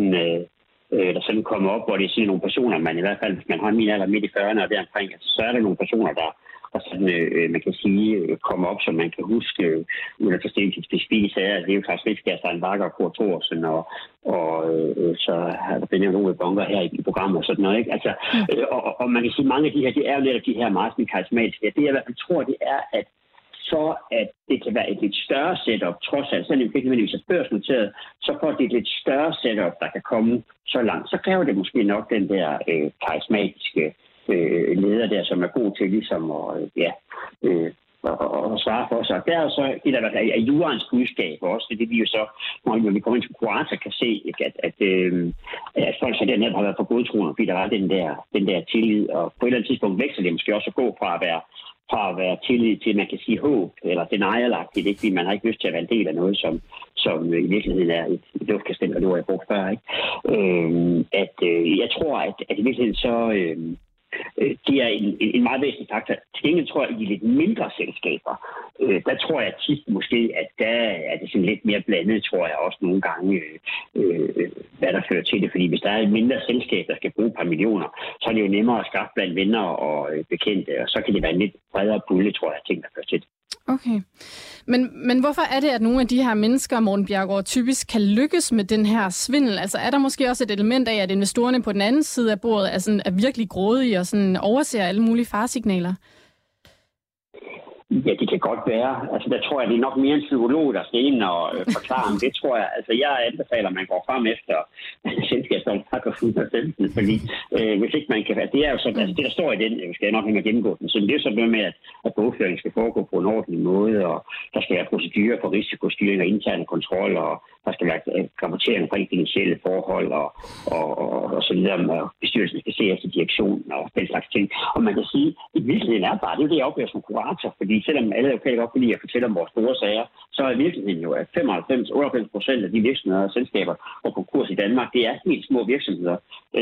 der sådan kommer op, hvor det er sådan nogle personer, man i hvert fald, hvis man har min alder midt i 40'erne og deromkring, altså, så er der nogle personer, der sådan, man kan sige, kommer op, som man kan huske, uden at forstå til specifikke sager. Det er jo Claus Riskær, Stein Bakker og Kurt Thorsen, og så har der blevet nogle bunker her i programmet og sådan noget, ikke? Altså, og man kan sige, mange af de her, det er jo netop de her meget karismatiske. Det jeg i hvert fald tror, det er, at for at det kan være et lidt større setup, trods alt, så er det ikke nødvendigvis er børsnoteret, så for at det er et lidt større setup, der kan komme så langt, så kræver det måske nok den der karismatiske leder der, som er god til ligesom at svare for sig. Der er så det, der er jurens budskab også, det vi jo så, når vi kommer ind til Quanta, kan se, at folk så dernede har været for godtroende, fordi der er den der tillid, og på et eller andet tidspunkt vækster det måske også at gå fra at være tillid til, man kan sige håb, eller denial-agtigt, ikke? Fordi man har ikke lyst til at være en del af noget, som i virkeligheden er et luftkastel, og det var jeg brugt før, ikke? Jeg tror, at i virkeligheden så det er en meget væsentlig faktor. Til gengæld tror jeg, at i de lidt mindre selskaber, der tror jeg tit måske, at der er det sådan lidt mere blandet, tror jeg også nogle gange, hvad der fører til det. Fordi hvis der er et mindre selskab, der skal bruge et par millioner, så er det jo nemmere at skaffe blandt venner og bekendte, og så kan det være en lidt bredere pulje, tror jeg, ting, der fører til det. Okay. Men hvorfor er det, at nogle af de her mennesker, Morten Bjerregaard, typisk kan lykkes med den her svindel? Altså er der måske også et element af, at investorerne på den anden side af bordet er virkelig grådige og sådan overser alle mulige faresignaler? Ja, det kan godt være. Altså, der tror jeg, det er nok mere en psykolog, der skal ind og forklare om det, tror jeg. Altså, jeg anbefaler, at man går frem efter selskabsloven § 115, fordi hvis ikke man kan... Det er jo sådan, altså det, der står i den, skal jeg nok ikke gennemgå den, så det er jo sådan noget med, at bogføringen skal foregå på en ordentlig måde, og der skal være procedurer for risikostyring og interne kontrol, og der skal være rapportering omkring finansielle forhold og så videre, og bestyrelsen skal se efter direktionen og den slags ting. Og man kan sige, at i virkeligheden er bare, det er jo det, jeg oplever som kurator, fordi selvom alle advokater godt kan lide at fortælle om vores store sager, så er virkeligheden jo, at 95-98% af de virksomheder og selskaber og konkurs i Danmark, det er helt små virksomheder.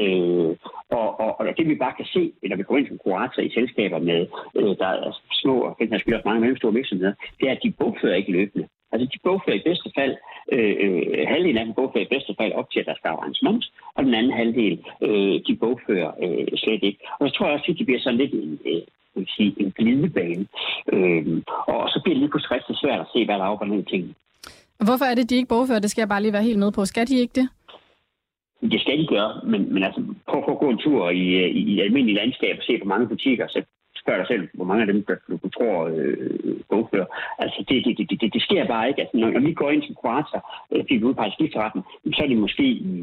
Og det vi bare kan se, når vi går ind som kurator i selskaber med, der er små og mange mellemstore virksomheder, det er, at de bogfører ikke løbende. Altså de bogfører i bedste fald, halvdelen af dem bogfører i bedste fald op til, at der skal afregnes moms, og den anden halvdel, de bogfører slet ikke. Og så tror jeg også, at de bliver sådan lidt en glidebane. Og så bliver det lige pludselig rigtig svært at se, hvad der er op og ned i tingene. Hvorfor er det, de ikke bogfører? Det skal jeg bare lige være helt med på. Skal de ikke det? Det skal de gøre, men altså prøv at gå en tur i almindelige landskab og se på mange butikker, så spørg dig selv, hvor mange af dem, du tror bogfører. Altså det sker bare ikke. Altså, når vi går ind som kurator, fordi vi udpeger skifteretten, så er det måske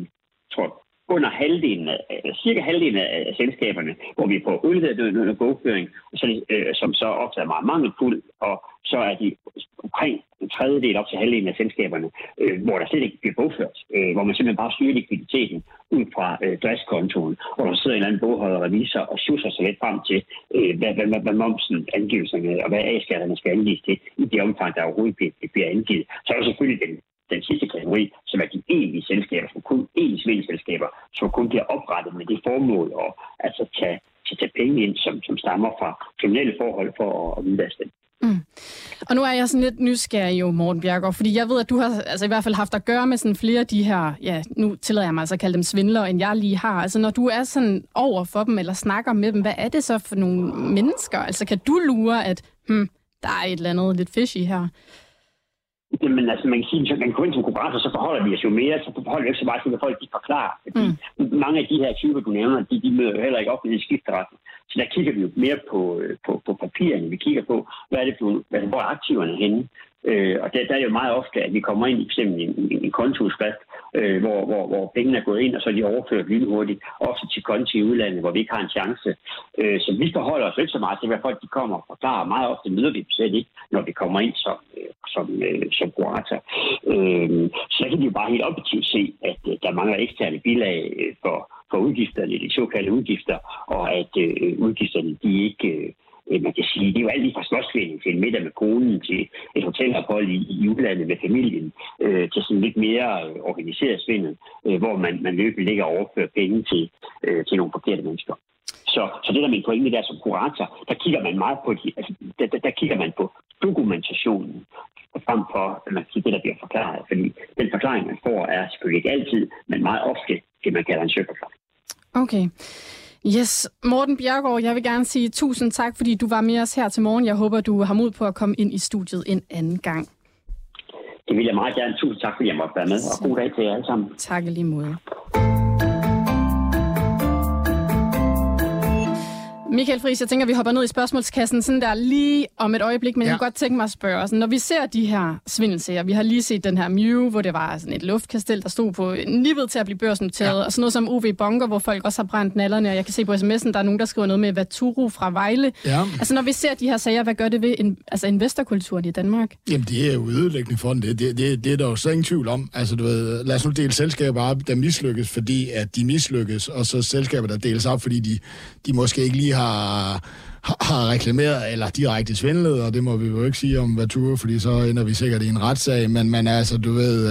under cirka halvdelen af selskaberne, hvor vi får udledet bogføring, og så som så ofte er meget mangelfuld, og så er de omkring en tredjedel op til halvdelen af selskaberne, hvor der slet ikke bliver bogført, hvor man simpelthen bare styrer likviditeten ud fra driftskontoen, hvor der sidder en eller anden bogholder og revisor og sjusser sig lidt frem til, hvad momsen, angivelserne og hvad A-skatterne skal angives til, i det omfang, der overhovedet bliver angivet. Så er der selvfølgelig den sidste kategori, som er de egentlige selskaber, som kun egentlige svindelselskaber, som kun bliver oprettet med det formål at altså tage penge ind, som stammer fra kriminelle forhold for at udvaske dem. Mm. Og nu er jeg sådan lidt nysgerrig jo, Morten Bjerregaard, fordi jeg ved, at du har altså i hvert fald haft at gøre med sådan flere af de her, ja, nu tillader jeg mig altså at kalde dem svindlere, end jeg lige har. Altså når du er sådan over for dem, eller snakker med dem, hvad er det så for nogle mennesker? Altså kan du lure, at der er et eller andet lidt fishy her? Jamen altså, man kan sige, at man går ind som kurator, så forholder vi os jo mere, så forholder vi ikke så meget til, at folk de forklarer. Fordi mange af de her typer, du nævner, de møder jo heller ikke op i skifteretten. Så der kigger vi jo mere på papirerne. Vi kigger på, hvor er aktiverne henne. Og der er det jo meget ofte, at vi kommer ind i eksempel en kontoudskrift, hvor pengene er gået ind, og så er de overført lynhurtigt, ofte til konti i udlandet, hvor vi ikke har en chance. Så vi forholder os ikke så meget til, hvad folk de kommer og forklarer. Meget ofte møder vi dem selv ikke, når vi kommer ind som kurator. Så der kan vi jo bare helt objektivt se, at der mangler eksterne bilag for udgifterne, de såkaldte udgifter, og at udgifterne de ikke... Man kan sige, det er jo alt lige fra slåsvinding til en middag med konen, til et hotelophold i udlandet med familien, til sådan lidt mere organiseret svindel, hvor man løbende ligger og overfører penge til nogle forkerte mennesker. Så det der min pointe der som kurator, der kigger man meget på der kigger man på dokumentationen frem for det, der bliver forklaret. Fordi den forklaring, man får, er selvfølgelig ikke altid, men meget ofte det, man kalder en søforklaring. Okay. Yes, Morten Bjerregaard, jeg vil gerne sige tusind tak, fordi du var med os her til morgen. Jeg håber, du har mod på at komme ind i studiet en anden gang. Det vil jeg meget gerne. Tusind tak, fordi jeg måtte være med, og god dag til jer alle sammen. Tak lige måde. Michael Friis, jeg tænker, vi hopper ned i spørgsmålskassen sådan der lige om et øjeblik, men jeg kunne godt tænke mig at spørge os. Når vi ser de her svindelsager, vi har lige set den her Mew, hvor det var sådan et luftkastel, der stod på nippet til at blive børsnoteret, og sådan noget som OV Bunker, hvor folk også har brændt nallerne, og jeg kan se på sms'en, der er nogen, der skriver noget med Vaturo fra Vejle. Ja. Altså når vi ser de her sager, hvad gør det ved investorkulturen i Danmark? Jamen det er jo ødelæggende for det. Det er der jo så ingen tvivl om. Altså du ved, lad os nu dele selskaber op, der mislykkes, fordi at de mislykkes, og så selskaber, der deles op, fordi de måske ikke lige har reklameret eller direkte svindlet, og det må vi jo ikke sige om Vaturo, fordi så ender vi sikkert i en retssag, men altså, du ved...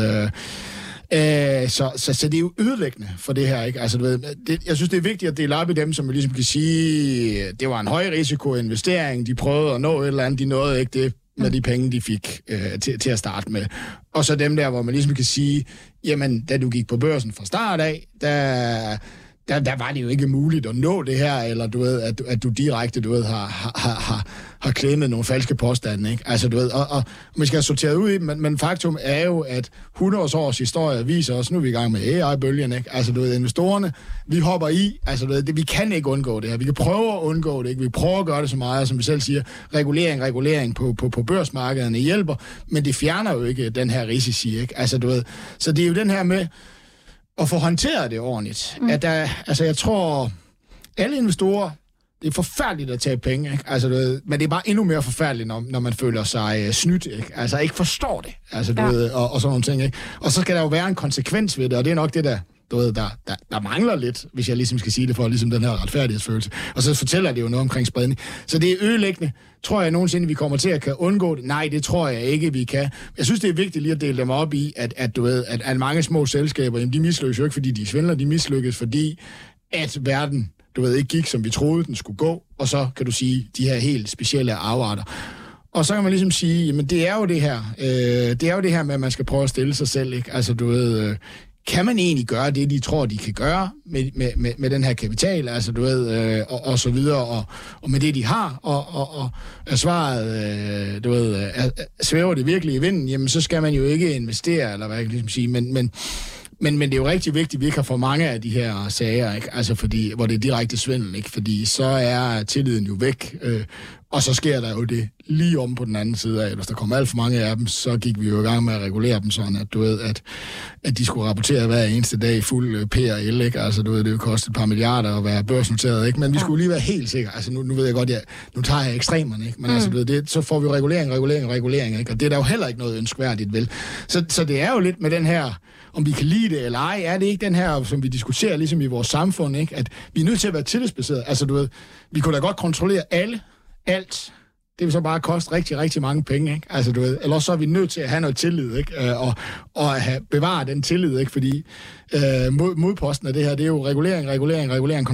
Så det er jo ødelæggende for det her, ikke? Altså, du ved, jeg synes, det er vigtigt at dele op i dem, som man ligesom kan sige, det var en høj risiko investering, de prøvede at nå et eller andet, de nåede ikke det med de penge, de fik til at starte med. Og så dem der, hvor man ligesom kan sige, jamen, da du gik på børsen fra start af, der var det jo ikke muligt at nå det her, eller du ved, at du direkte, du ved, har klemmet nogle falske påstande, ikke? Altså, du ved, og man skal have sorteret ud i dem, men faktum er jo, at 100 års historie viser os, nu er vi i gang med AI-bølgen, ikke? Altså, du ved, investorerne, vi hopper i, altså, du ved, vi kan ikke undgå det her, vi kan prøve at undgå det, ikke? Vi prøver at gøre det så meget, som vi selv siger, regulering på børsmarkederne hjælper, men det fjerner jo ikke den her risici, ikke? Altså, du ved, så det er jo den her med, at få håndteret det ordentligt. At jeg tror, alle investorer, Det er forfærdeligt at tage penge, ikke? Altså, du ved, men det er bare endnu mere forfærdeligt, når man føler sig snydt, ikke? Altså, ikke forstår det, altså, du ved, og sådan nogle ting, ikke? Og så skal der jo være en konsekvens ved det, og det er nok det, du ved, der mangler lidt, hvis jeg ligesom skal sige det for ligesom den her retfærdighedsfølelse. Og så fortæller det jo noget omkring spredning. Så det er ødelæggende. Tror jeg nogensinde, vi kommer til at kan undgå det? Nej, det tror jeg ikke, vi kan. Jeg synes, det er vigtigt lige at dele dem op i, at du ved, at mange små selskaber, jamen, de mislykkes jo ikke, fordi de svindler, de mislykkes, fordi at verden, du ved, ikke gik, som vi troede, den skulle gå, og så kan du sige, de her helt specielle afarter. Og så kan man ligesom sige, jamen, det er jo det her med, at man skal prøve at stille sig selv, ikke? Altså, du ved, kan man egentlig gøre det, de tror, de kan gøre med den her kapital, altså du ved, og så videre, og med det, de har, og er svaret, du ved, svæver det virkelig i vinden, jamen så skal man jo ikke investere, eller hvad jeg kan ligesom sige, men det er jo rigtig vigtigt, at vi ikke har for mange af de her sager, ikke? Altså fordi, hvor det er direkte svindel, ikke? Fordi så er tilliden jo væk, og så sker der jo det lige om på den anden side af. Hvis der kommer alt for mange af dem, så gik vi jo i gang med at regulere dem sådan, at du ved, at de skulle rapportere hver eneste dag fuld P&L, ikke? Altså du ved, det jo kostet et par milliarder at være børsnoteret, ikke? Men vi skulle lige være helt sikre. Altså nu ved jeg godt, nu tager jeg ekstremerne, ikke? Men altså du ved, så får vi regulering, ikke? Og det er der jo heller ikke noget ønskværdigt, vel? Så det er jo lidt med den her, om vi kan lide det eller ej, er det ikke den her, som vi diskuterer ligesom i vores samfund, ikke? At vi er nødt til at være tillidsbaseret. Altså du ved, vi kunne da godt kontrollere alt. Det vil så bare koste rigtig, rigtig mange penge, ikke? Altså du ved, eller så er vi nødt til at have noget tillid, ikke? Og bevare den tillid, ikke? Fordi modposten af det her, det er jo regulering,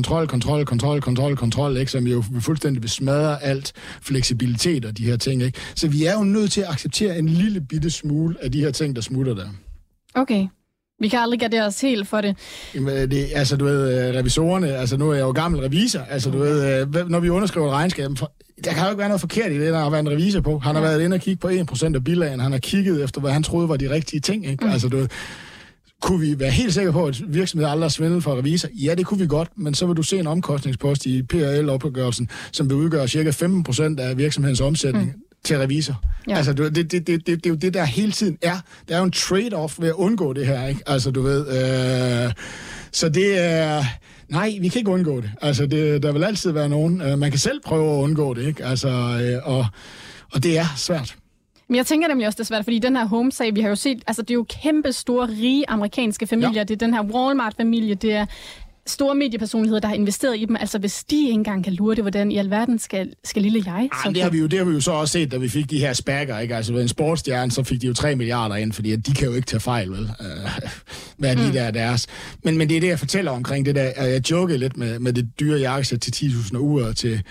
kontrol, ikke? Som jo fuldstændig vil smadre alt fleksibilitet og de her ting, ikke? Så vi er jo nødt til at acceptere en lille bitte smule af de her ting, der smutter der. Okay. Vi kan aldrig gardere os helt for det. Jamen, altså, du ved, revisorerne, altså nu er jeg jo gammel revisor, altså du ved, når vi underskriver et regnskab, der kan jo ikke være noget forkert i det, der har været en revisor på. Han har været inde og kigge på 1% af bilagene, han har kigget efter, hvad han troede var de rigtige ting, ikke? Altså du ved, kunne vi være helt sikre på, at virksomheden aldrig har svindlet for revisor? Ja, det kunne vi godt, men så vil du se en omkostningspost i P&L-opgørelsen, som vil udgøre cirka 15% af virksomhedens omsætning. Til revisor. Ja. Altså, det er jo det, der hele tiden er. Der er jo en trade-off ved at undgå det her, ikke? Altså, du ved... så det er... Nej, vi kan ikke undgå det. Altså, der vil altid være nogen. Man kan selv prøve at undgå det, ikke? Altså, og det er svært. Men jeg tænker nemlig også, det er svært, fordi den her Home-sag, vi har jo set... Altså, det er jo kæmpe store, rige amerikanske familier. Ja. Det er den her Walmart-familie, det er... store mediepersonligheder, der har investeret i dem. Altså, hvis de ikke engang kan lure det, hvordan i alverden skal lille jeg? Det har vi jo så også set, da vi fik de her spækker, ikke? Altså, ved en sportsstjerne, så fik de jo 3 milliarder ind, fordi de kan jo ikke tage fejl, vel? Hvad lige der er deres. Men det er det, jeg fortæller omkring det der. Jeg jokede lidt med det dyre jakkesæt til 10.000 uger til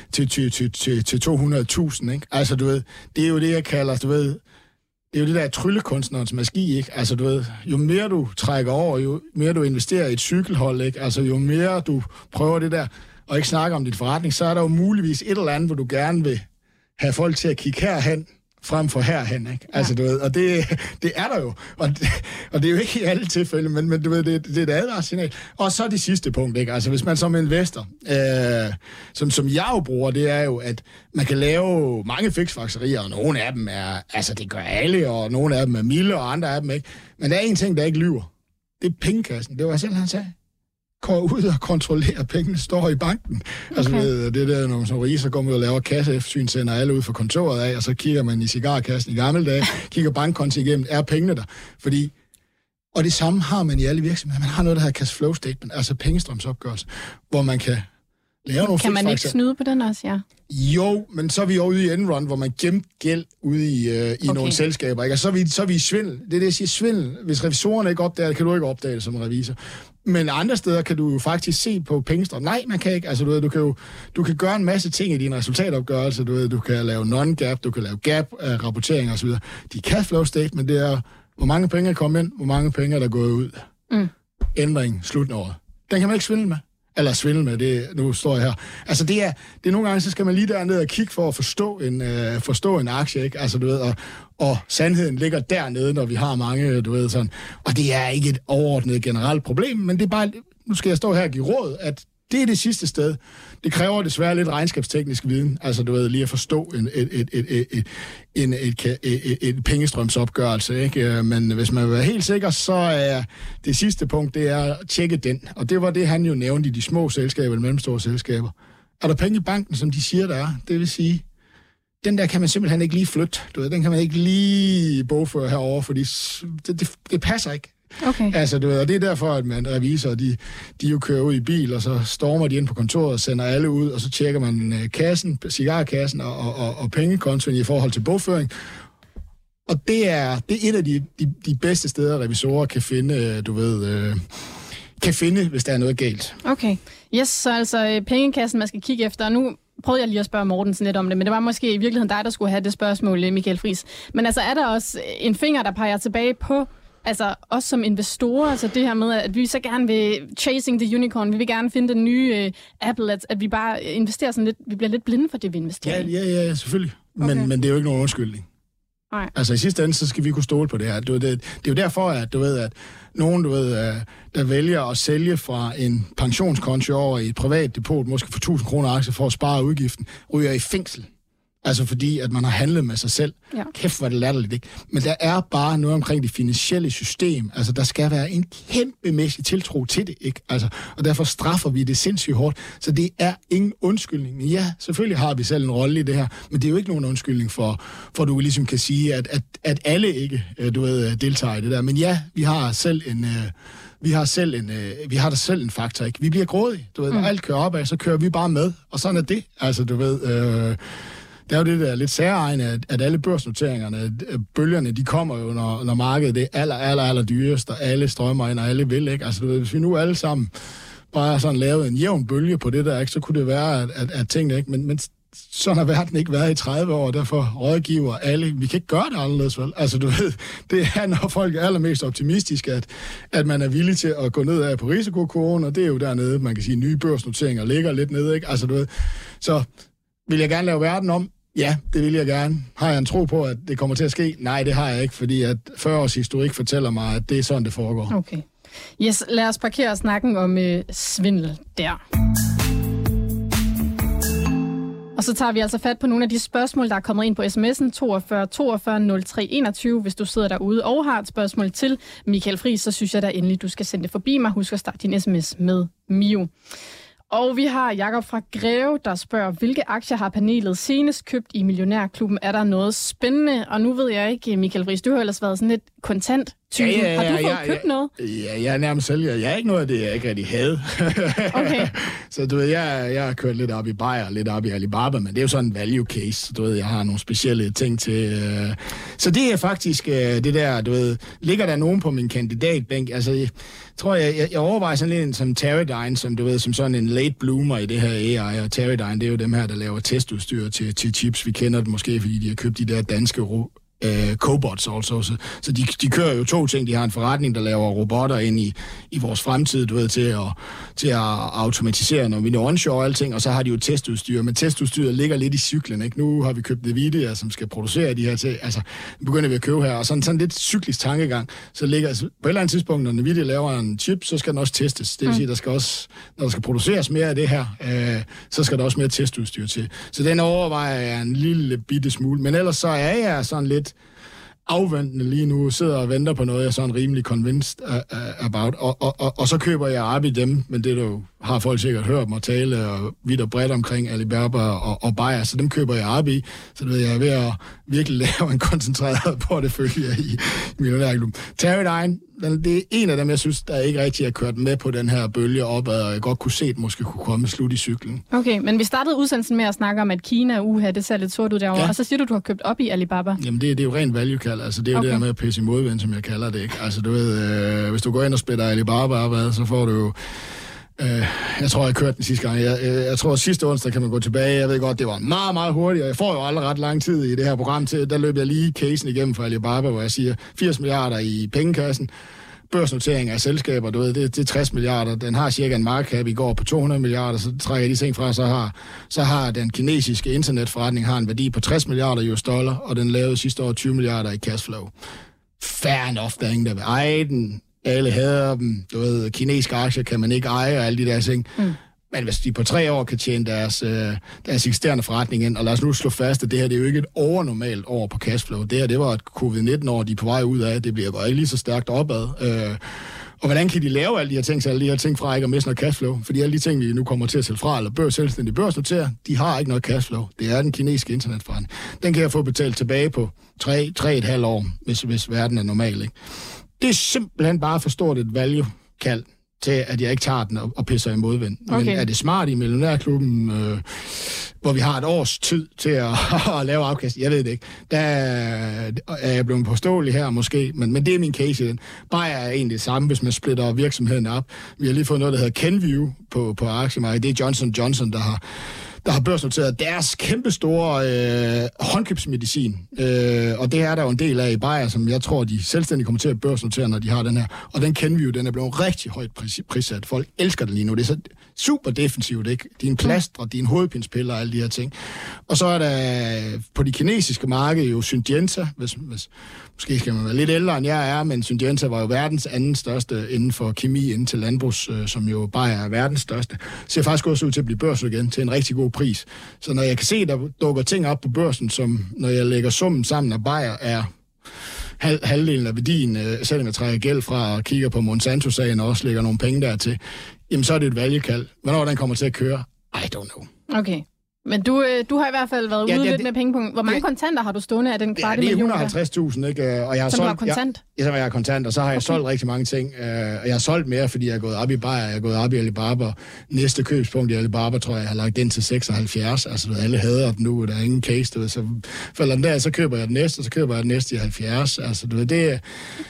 200.000, ikke? Altså, du ved, det er jo det, jeg kalder, du ved, det er jo det der tryllekunstnerens magi, ikke? Altså, du ved, jo mere du trækker over, jo mere du investerer i et cykelhold, ikke? Altså, jo mere du prøver det der, og ikke snakker om dit forretning, så er der jo muligvis et eller andet, hvor du gerne vil have folk til at kigge herhen, frem for herhen, ikke? Ja. Altså, du ved, og det er der jo. Og det er jo ikke i alle tilfælde, men du ved, det er et advarssignal. Og så det sidste punkt, ikke? Altså, hvis man som investor, som jeg jo bruger, det er jo, at man kan lave mange fiksfakserier, og nogle af dem er, altså, det gør alle, og nogle af dem er milde, og andre af dem ikke. Men der er en ting, der ikke lyver. Det er pengekassen. Det var selv, han sagde. Går ud og kontrollerer, at pengene står i banken. Okay. Altså, det der, når som riser går ud og laver kasseeftersyn, sender alle ud fra kontoret af, og så kigger man i cigarkassen i gamle dage, kigger bankkonti igennem, er pengene der? Fordi, og det samme har man i alle virksomheder. Man har noget, der hedder cash flow statement, altså pengestrømsopgørelse, hvor man kan lave nogle... Kan man ikke snyde på den også, ja? Jo, men så er vi jo ude i Enron, hvor man gemte gæld ude i nogle selskaber, ikke? Og så er vi i svindel. Det er det, jeg siger, svindel. Hvis revisorerne ikke opdager det, kan du ikke opdage det som revisor. Men andre steder kan du jo faktisk se på pengestrøm. Nej, man kan ikke. Altså, du kan gøre en masse ting i din resultatopgørelse. Du kan lave non-gap, du kan lave gap-rapportering osv. De cash flow statement, det er, hvor mange penge er kommet ind, hvor mange penge er der gået ud. Ændring, slutåret. Den kan man ikke svindle med. Eller svindle med, det nu står jeg her. Altså, det er nogle gange, så skal man lige dernede og kigge for at forstå en aktie, ikke? Altså, du ved, og sandheden ligger dernede, når vi har mange, du ved, sådan. Og det er ikke et overordnet generelt problem, men det er bare, nu skal jeg stå her og give råd, at det er det sidste sted. Det kræver desværre lidt regnskabsteknisk viden, altså du ved, lige at forstå en pengestrømsopgørelse, ikke? Men hvis man vil være helt sikker, så er det sidste punkt, det er at tjekke den. Og det var det, han jo nævnte i de små selskaber, eller mellemstore selskaber. er der penge i banken, som de siger, der er. Det vil sige, den der kan man simpelthen ikke lige flytte. Du ved, den kan man ikke lige bogføre herover, fordi det passer ikke. Okay. Altså, du ved, og det er derfor, at man revisorer, de jo kører ud i bil, og så stormer de ind på kontoret og sender alle ud, og så tjekker man kassen, cigarkassen og pengekontoen i forhold til bogføring. Og det er et af de bedste steder, revisorer kan finde, hvis der er noget galt. Okay. Yes, så altså pengekassen, man skal kigge efter. Nu prøvede jeg lige at spørge Mortensen lidt om det, men det var måske i virkeligheden dig, der skulle have det spørgsmål, Michael Friis. Men altså, er der også en finger, der peger tilbage på, altså os som investorer, altså det her med, at vi så gerne vil chasing the unicorn, vi vil gerne finde den nye Apple, at vi bare investerer sådan lidt, vi bliver lidt blinde for det, vi investerer i. Ja, selvfølgelig. Okay. Men det er jo ikke nogen undskyldning. Nej. Altså i sidste ende, så skal vi kunne stole på det her. Det er jo derfor, at nogen, der vælger at sælge fra en pensionskonto over i et privat depot, måske for 1.000 kroner aktier for at spare udgiften, ryger i fængsel. Altså fordi, at man har handlet med sig selv. Ja. Kæft, hvor det latterligt, ikke? Men der er bare noget omkring det finansielle system. Altså, der skal være en kæmpemæssig tiltro til det, ikke? Altså, og derfor straffer vi det sindssygt hårdt. Så det er ingen undskyldning. Men ja, selvfølgelig har vi selv en rolle i det her, men det er jo ikke nogen undskyldning for du ligesom kan sige, at alle ikke, deltager i det der. Men ja, vi har da selv en faktor, ikke? Vi bliver grådige, når alt kører opad, så kører vi bare med, og sådan er det. Altså, det er jo det der lidt særegne, at alle børsnoteringerne, bølgerne, de kommer jo, når markedet er aller dyrest, og alle strømmer ind, og alle vil, ikke? Altså, hvis vi nu alle sammen bare sådan lavede en jævn bølge på det der, ikke, så kunne det være, at tingene ikke... Men sådan har verden ikke været i 30 år, derfor rådgiver alle. Vi kan ikke gøre det anderledes, vel? Altså, det er, når folk er allermest optimistiske, at man er villig til at gå nedad på risikokurven, og det er jo dernede, man kan sige, nye børsnoteringer ligger lidt nede, ikke? Altså, så vil jeg gerne lave verden om? Ja, det vil jeg gerne. Har jeg en tro på, at det kommer til at ske? Nej, det har jeg ikke, fordi at 40 års historik fortæller mig, at det er sådan, det foregår. Okay. Yes, lad os parkere snakken om svindel der. Og så tager vi altså fat på nogle af de spørgsmål, der er kommet ind på sms'en 42 42 03 21. Hvis du sidder derude og har et spørgsmål til Michael Friis, så synes jeg da endelig, du skal sende det forbi mig. Husk at starte din sms med Mio. Og vi har Jakob fra Greve, der spørger, hvilke aktier har panelet senest købt i Millionærklubben? Er der noget spændende? Og nu ved jeg ikke, Michael Friis, du har ellers været sådan lidt kontant. Ja, har du fået købt noget? Ja, jeg er nærmest sælger. Jeg er ikke noget af det, jeg ikke rigtig havde. Okay. Så du ved, jeg har kørt lidt op i Bayer, lidt op i Alibaba, men det er jo sådan en value case. Du ved, jeg har nogle specielle ting til. Så det er faktisk det der, du ved, ligger der nogen på min kandidatbænk? Altså, jeg tror, jeg overvejer sådan lidt som Teradyne, som du ved, som sådan en late bloomer i det her AI. Og Teradyne, det er jo dem her, der laver testudstyr til chips. Vi kender det måske, fordi de har købt de der danske cobots also. Så de kører jo to ting. De har en forretning, der laver robotter ind i vores fremtid, du ved, til at automatisere, når vi når onshore og alting, og så har de jo testudstyr. Men testudstyret ligger lidt i cyklen, ikke? Nu har vi købt Nvidia, som skal producere de her til. Altså, begynder vi at købe her, og sådan lidt cyklisk tankegang. Så ligger altså, på et eller andet tidspunkt, når Nvidia laver en chip, så skal den også testes. Det vil sige, der skal også, når der skal produceres mere af det her, så skal der også mere testudstyr til. Så den overvejer jeg en lille bitte smule. Men ellers så er jeg sådan lidt afventende lige nu, sidder og venter på noget, jeg er sådan rimelig convinced about, og så køber jeg op i dem, men det du har folk sikkert hørt mig tale og vidt og bredt omkring Alibaba og Bayer, så dem køber jeg op i, så ved jeg er ved at virkelig lave en koncentreret portefølje i Millionærklubben. Teradyne, det er en af dem, jeg synes, der ikke rigtig har kørt med på den her bølge opad, og jeg godt kunne se, at måske kunne komme slut i cyklen. Okay, men vi startede udsendelsen med at snakke om, at Kina og det ser lidt sort ud derovre, ja. Og så siger du har købt op i Alibaba. Jamen, det er jo rent value-kald, altså det er jo det der med at pisse i modvind, som jeg kalder det, ikke? Altså du ved, hvis du går ind og spiller Alibaba opad, så får du jo jeg tror, jeg kørte den sidste gang. Jeg tror, sidste onsdag kan man gå tilbage. Jeg ved godt, det var meget, meget hurtigt, og jeg får jo aldrig ret lang tid i det her program til. Der løb jeg lige casen igennem for Alibaba, hvor jeg siger 80 milliarder i pengekassen. Børsnotering af selskaber, du ved, det er 60 milliarder. Den har cirka en market cap i går på 200 milliarder, så trækker jeg de ting fra, så har den kinesiske internetforretning har en værdi på 60 milliarder US dollar, og den lavede sidste år 20 milliarder i cashflow. Fair enough, der er ingen, der vil eje den. Alle hader dem. Du ved, kinesiske aktier kan man ikke eje og alle de der ting. Men hvis de på 3 år kan tjene deres eksisterende forretning ind, og lad os nu slå fast, at det her det er jo ikke et overnormalt år på cashflow. Det her, det var et covid-19-år, de er på vej ud af. Det bliver bare ikke lige så stærkt opad. Og hvordan kan de lave alle de her ting, så alle de her ting fra ikke at miste noget cashflow? Fordi alle de ting, vi nu kommer til at sælge fra, eller selvstændig børsnotere, de har ikke noget cashflow. Det er den kinesiske internetforretning. Den kan jeg få betalt tilbage på 3,5 år, hvis verden er normal, ikke? Det er simpelthen bare for stort et value-kald til, at jeg ikke tager den og pisser i modvind. Okay. Men er det smart i Millionærklubben, hvor vi har et års tid til at lave afkast? Jeg ved det ikke. Der er jeg blevet påståelig her måske, men det er min case i den. Bare er egentlig det samme, hvis man splitter virksomheden op. Vi har lige fået noget, der hedder Kenvue på aktiemarkedet. Det er Johnson & Johnson, der har børsnoteret deres kæmpestore håndkøbsmedicin. Og det er der jo en del af i Bayer, som jeg tror, de selvstændigt kommer til at børsnotere, når de har den her. Og den Kenvue, den er blevet rigtig højt prissat. Folk elsker den lige nu. Det er så super defensivt, ikke? Dine plaster, dine hovedpinspiller og alle de her ting. Og så er der på de kinesiske marked jo Syngenta, hvis måske skal man være lidt ældre end jeg er, men Syngenta var jo verdens anden største inden for kemi, inden til landbrugs, som jo bare er verdens største. Ser faktisk også ud til at blive børsen igen til en rigtig god pris. Så når jeg kan se, der dukker ting op på børsen, som når jeg lægger summen sammen af Bayer, er halvdelen af værdien, selvom jeg trækker gæld fra og kigger på Monsanto-sagen og også lægger nogle penge dertil, jamen så er det et valgekald. Hvornår den kommer til at køre? I don't know. Okay. Men du har i hvert fald været ude lidt med pengepunkt. Hvor mange kontanter har du stående af den kvarte million? Det er 150.000, ikke? Og jeg har som solgt, du har kontant? Ja, som jeg har kontant, og så har jeg solgt rigtig mange ting. Og jeg har solgt mere, fordi jeg er gået op i Bayer, jeg er gået op i Alibaba. Næste købspunkt i Alibaba, tror jeg har lagt den til 76. Altså, alle hader den nu, der er ingen case, du ved. Så falder den der, så køber jeg den næste, og så køber jeg den næste i 70. Altså, du ved, det er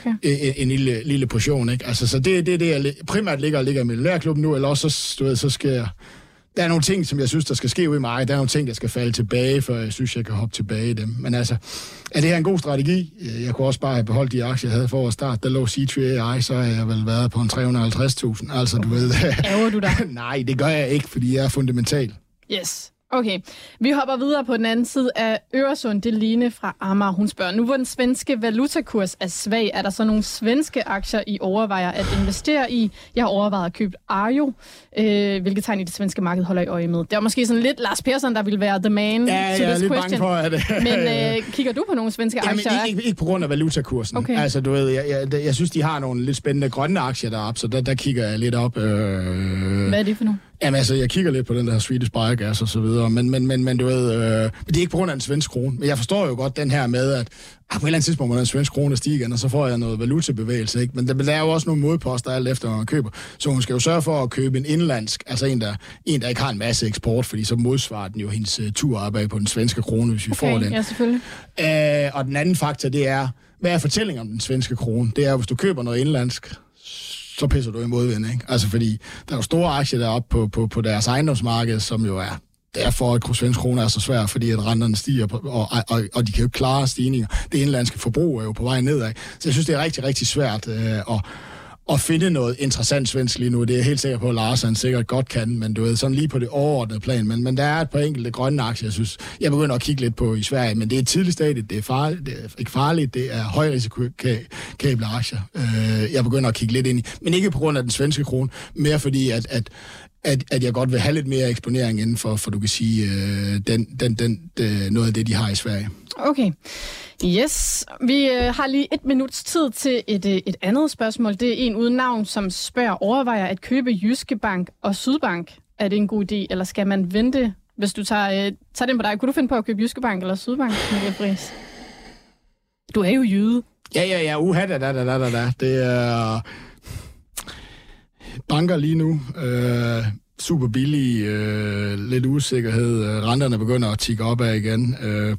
en lille portion, ikke? Altså, så det er det, jeg primært ligger i Millionærklubben nu, eller også, så skal jeg... Der er nogle ting, som jeg synes, der skal ske ud i mig. Der er nogle ting, der skal falde tilbage, for jeg synes, jeg kan hoppe tilbage i dem. Men altså, er det her en god strategi? Jeg kunne også bare have beholdt de aktier, jeg havde for at starte. Der lå C3 AI, så har jeg vel været på en 350.000. Altså, du ved... Ærger du dig? Nej, det gør jeg ikke, fordi jeg er fundamental. Yes. Okay, vi hopper videre på den anden side af Øresund. Det er Line fra Amager. Hun spørger, nu hvor den svenske valutakurs er svag, er der så nogle svenske aktier, I overvejer at investere i? Jeg har overvejet at købe Arjo. Hvilket tegn i det svenske marked holder I øje med? Det var måske sådan lidt Lars Persson, der ville være the man to this question. Ja, jeg er lidt bange for, at Men kigger du på nogle svenske aktier? Ikke på grund af valutakursen. Okay. Altså, du ved, jeg synes, de har nogle lidt spændende grønne aktier deroppe, så der kigger jeg lidt op. Hvad er det for nogle? Jamen altså, jeg kigger lidt på den der Swedish Biogas og så videre, men du ved, det er ikke på grund af den svenske krone. Men jeg forstår jo godt den her med, at på et eller andet tidspunkt må den svenske krone stige igen, og så får jeg noget valutabevægelse, ikke? Men der er jo også nogle modposter alt efter, når man køber. Så hun skal jo sørge for at købe en indlandsk, altså en, der ikke har en masse eksport, fordi så modsvarer den jo hendes turarbejde på den svenske krone, hvis vi får den. Ja, selvfølgelig. Og den anden faktor, det er, hvad er fortællingen om den svenske krone? Det er, hvis du køber noget indlandsk, så pisser du i modvind, ikke? Altså, fordi der er jo store aktier deroppe på deres ejendomsmarked, som jo er derfor, at svensk krone er så svært, fordi at renterne stiger, og de kan jo ikke klare stigninger. Det indlandske forbrug er jo på vej nedad. Så jeg synes, det er rigtig, rigtig svært at finde noget interessant svensk lige nu. Det er jeg helt sikker på, at Lars han sikkert godt kan, men du ved, sådan lige på det overordnede plan. Men der er et par enkelte grønne aktier, jeg synes. Jeg begynder at kigge lidt på i Sverige, men det er et tidligt stadie. Det er farligt. Det er ikke farligt. Det er højrisikable aktier. Jeg begynder at kigge lidt ind i. Men ikke på grund af den svenske krone. Mere fordi, at jeg godt vil have lidt mere eksponering inden for du kan sige, noget af det, de har i Sverige. Okay. Yes. Vi har lige 1 minuts tid til et andet spørgsmål. Det er en uden navn, som overvejer at købe Jyske Bank og Sydbank. Er det en god idé, eller skal man vente, hvis du tager den på dig? Kunne du finde på at købe Jyske Bank eller Sydbank, Michael Friis? Du er jo jyde. Ja. Det er banker lige nu. Super billige, lidt usikkerhed. Renterne begynder at tikke opad igen.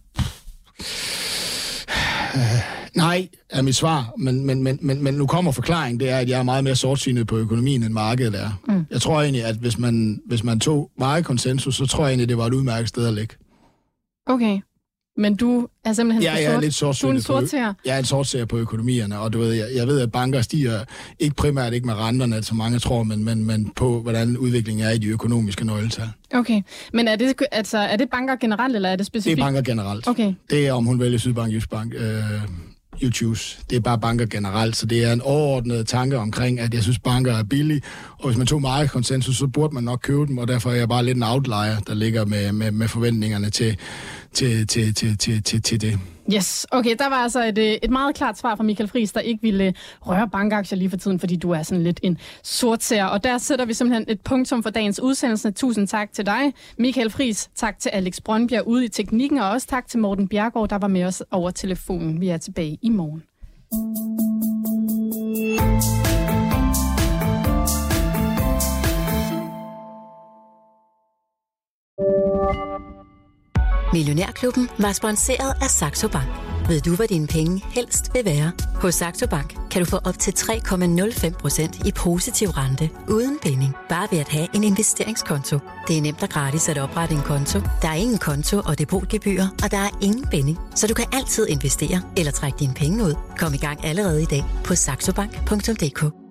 Nej, er mit svar, men nu kommer forklaringen, det er, at jeg er meget mere sortsynet på økonomien, end markedet er. Mm. Jeg tror egentlig, at hvis man tog meget konsensus, så tror jeg egentlig, det var et udmærket sted at ligge. Okay, men du er simpelthen jeg er lidt sortsynet. Du er en sortseer? Jeg er en sortseer på økonomierne, og du ved, jeg ved, at banker stiger ikke primært ikke med renterne, som mange tror, men på, hvordan udviklingen er i de økonomiske nøgletal. Okay, men er det banker generelt, eller er det specifikt? Det er banker generelt. Okay. Det er, om hun vælger Sydbank, Jysk Bank, you choose. Det er bare banker generelt, så det er en overordnet tanke omkring, at jeg synes, banker er billige, og hvis man tog meget konsensus, så burde man nok købe dem, og derfor er jeg bare lidt en outlier, der ligger med forventningerne til det. Yes, okay, der var altså et meget klart svar fra Michael Friis, der ikke ville røre bankaktier lige for tiden, fordi du er sådan lidt en sortseer. Og der sætter vi simpelthen et punktum for dagens udsendelse. Tusind tak til dig, Michael Friis. Tak til Alex Brøndbjerg ude i teknikken, og også tak til Morten Bjergård, der var med os over telefonen. Vi er tilbage i morgen. Millionærklubben var sponsoreret af Saxo Bank. Ved du, hvad dine penge helst vil være? Hos Saxo Bank kan du få op til 3,05% i positiv rente uden binding. Bare ved at have en investeringskonto. Det er nemt og gratis at oprette en konto. Der er ingen konto og depotgebyrer, og der er ingen binding. Så du kan altid investere eller trække dine penge ud. Kom i gang allerede i dag på saxobank.dk.